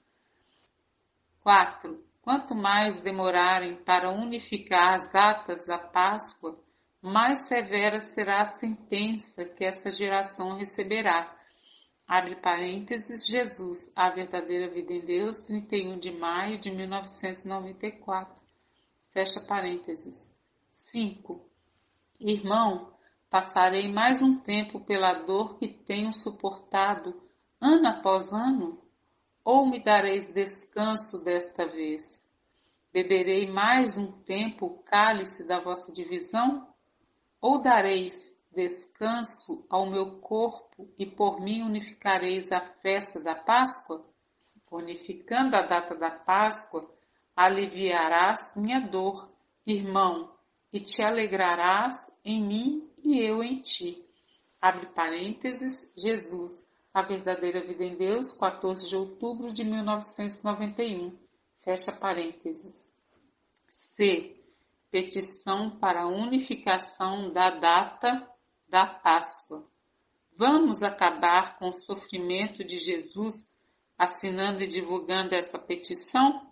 quatro. Quanto mais demorarem para unificar as datas da Páscoa, mais severa será a sentença que essa geração receberá. Abre parênteses, Jesus, a verdadeira vida em Deus, trinta e um de maio de mil novecentos e noventa e quatro. Fecha parênteses. cinco. Irmão, passarei mais um tempo pela dor que tenho suportado ano após ano? Ou me dareis descanso desta vez? Beberei mais um tempo o cálice da vossa divisão? Ou dareis descanso ao meu corpo e por mim unificareis a festa da Páscoa? Unificando a data da Páscoa, aliviarás minha dor, irmão, e te alegrarás em mim e eu em ti. Abre parênteses, Jesus, a verdadeira vida em Deus, quatorze de outubro de mil novecentos e noventa e um. Fecha parênteses. C. Petição para a unificação da data da Páscoa. Vamos acabar com o sofrimento de Jesus assinando e divulgando essa petição?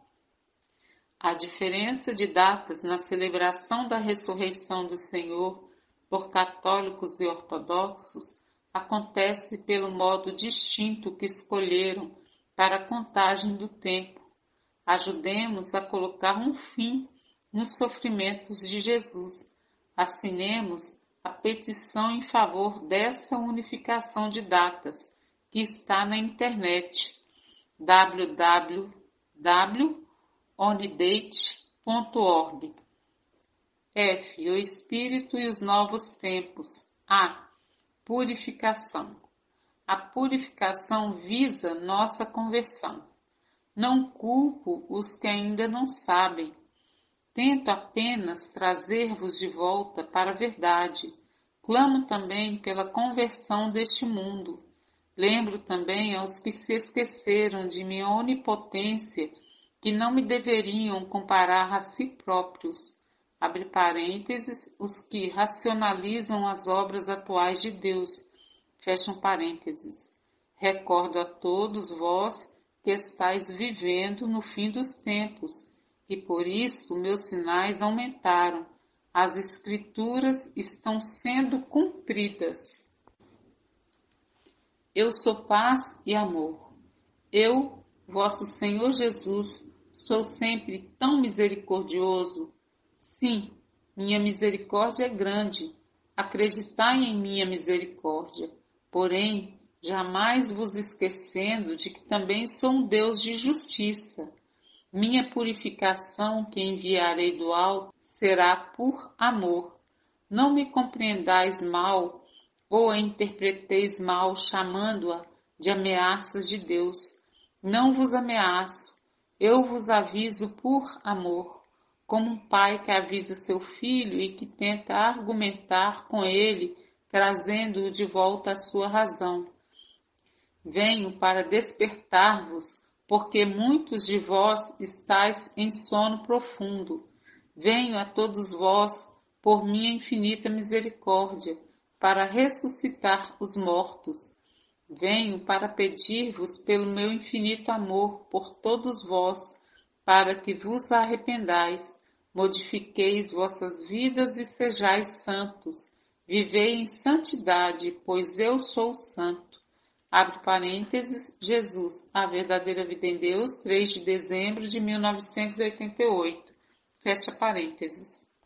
A diferença de datas na celebração da ressurreição do Senhor por católicos e ortodoxos acontece pelo modo distinto que escolheram para a contagem do tempo. Ajudemos a colocar um fim nos sofrimentos de Jesus. Assinemos a petição em favor dessa unificação de datas, que está na internet w w w ponto onidate ponto org. F. O Espírito e os novos tempos. A. Purificação. A purificação visa nossa conversão. Não culpo os que ainda não sabem. Tento apenas trazer-vos de volta para a verdade. Clamo também pela conversão deste mundo. Lembro também aos que se esqueceram de minha onipotência que não me deveriam comparar a si próprios. Abre parênteses, os que racionalizam as obras atuais de Deus. Fecham parênteses. Recordo a todos vós que estáis vivendo no fim dos tempos, e por isso meus sinais aumentaram. As Escrituras estão sendo cumpridas. Eu sou paz e amor. Eu, vosso Senhor Jesus, sou sempre tão misericordioso. Sim, minha misericórdia é grande. Acreditai em minha misericórdia. Porém, jamais vos esquecendo de que também sou um Deus de justiça. Minha purificação que enviarei do alto será por amor. Não me compreendais mal ou a interpreteis mal, chamando-a de ameaças de Deus. Não vos ameaço, eu vos aviso por amor. como um pai que avisa seu filho e que tenta argumentar com ele, trazendo-o de volta à sua razão. Venho para despertar-vos, porque muitos de vós estáis em sono profundo. Venho a todos vós, por minha infinita misericórdia, para ressuscitar os mortos. Venho para pedir-vos pelo meu infinito amor por todos vós, para que vos arrependais, modifiqueis vossas vidas e sejais santos. Vivei em santidade, pois eu sou santo. Abre parênteses, Jesus, A Verdadeira Vida em Deus, três de dezembro de mil novecentos e oitenta e oito. Fecha parênteses.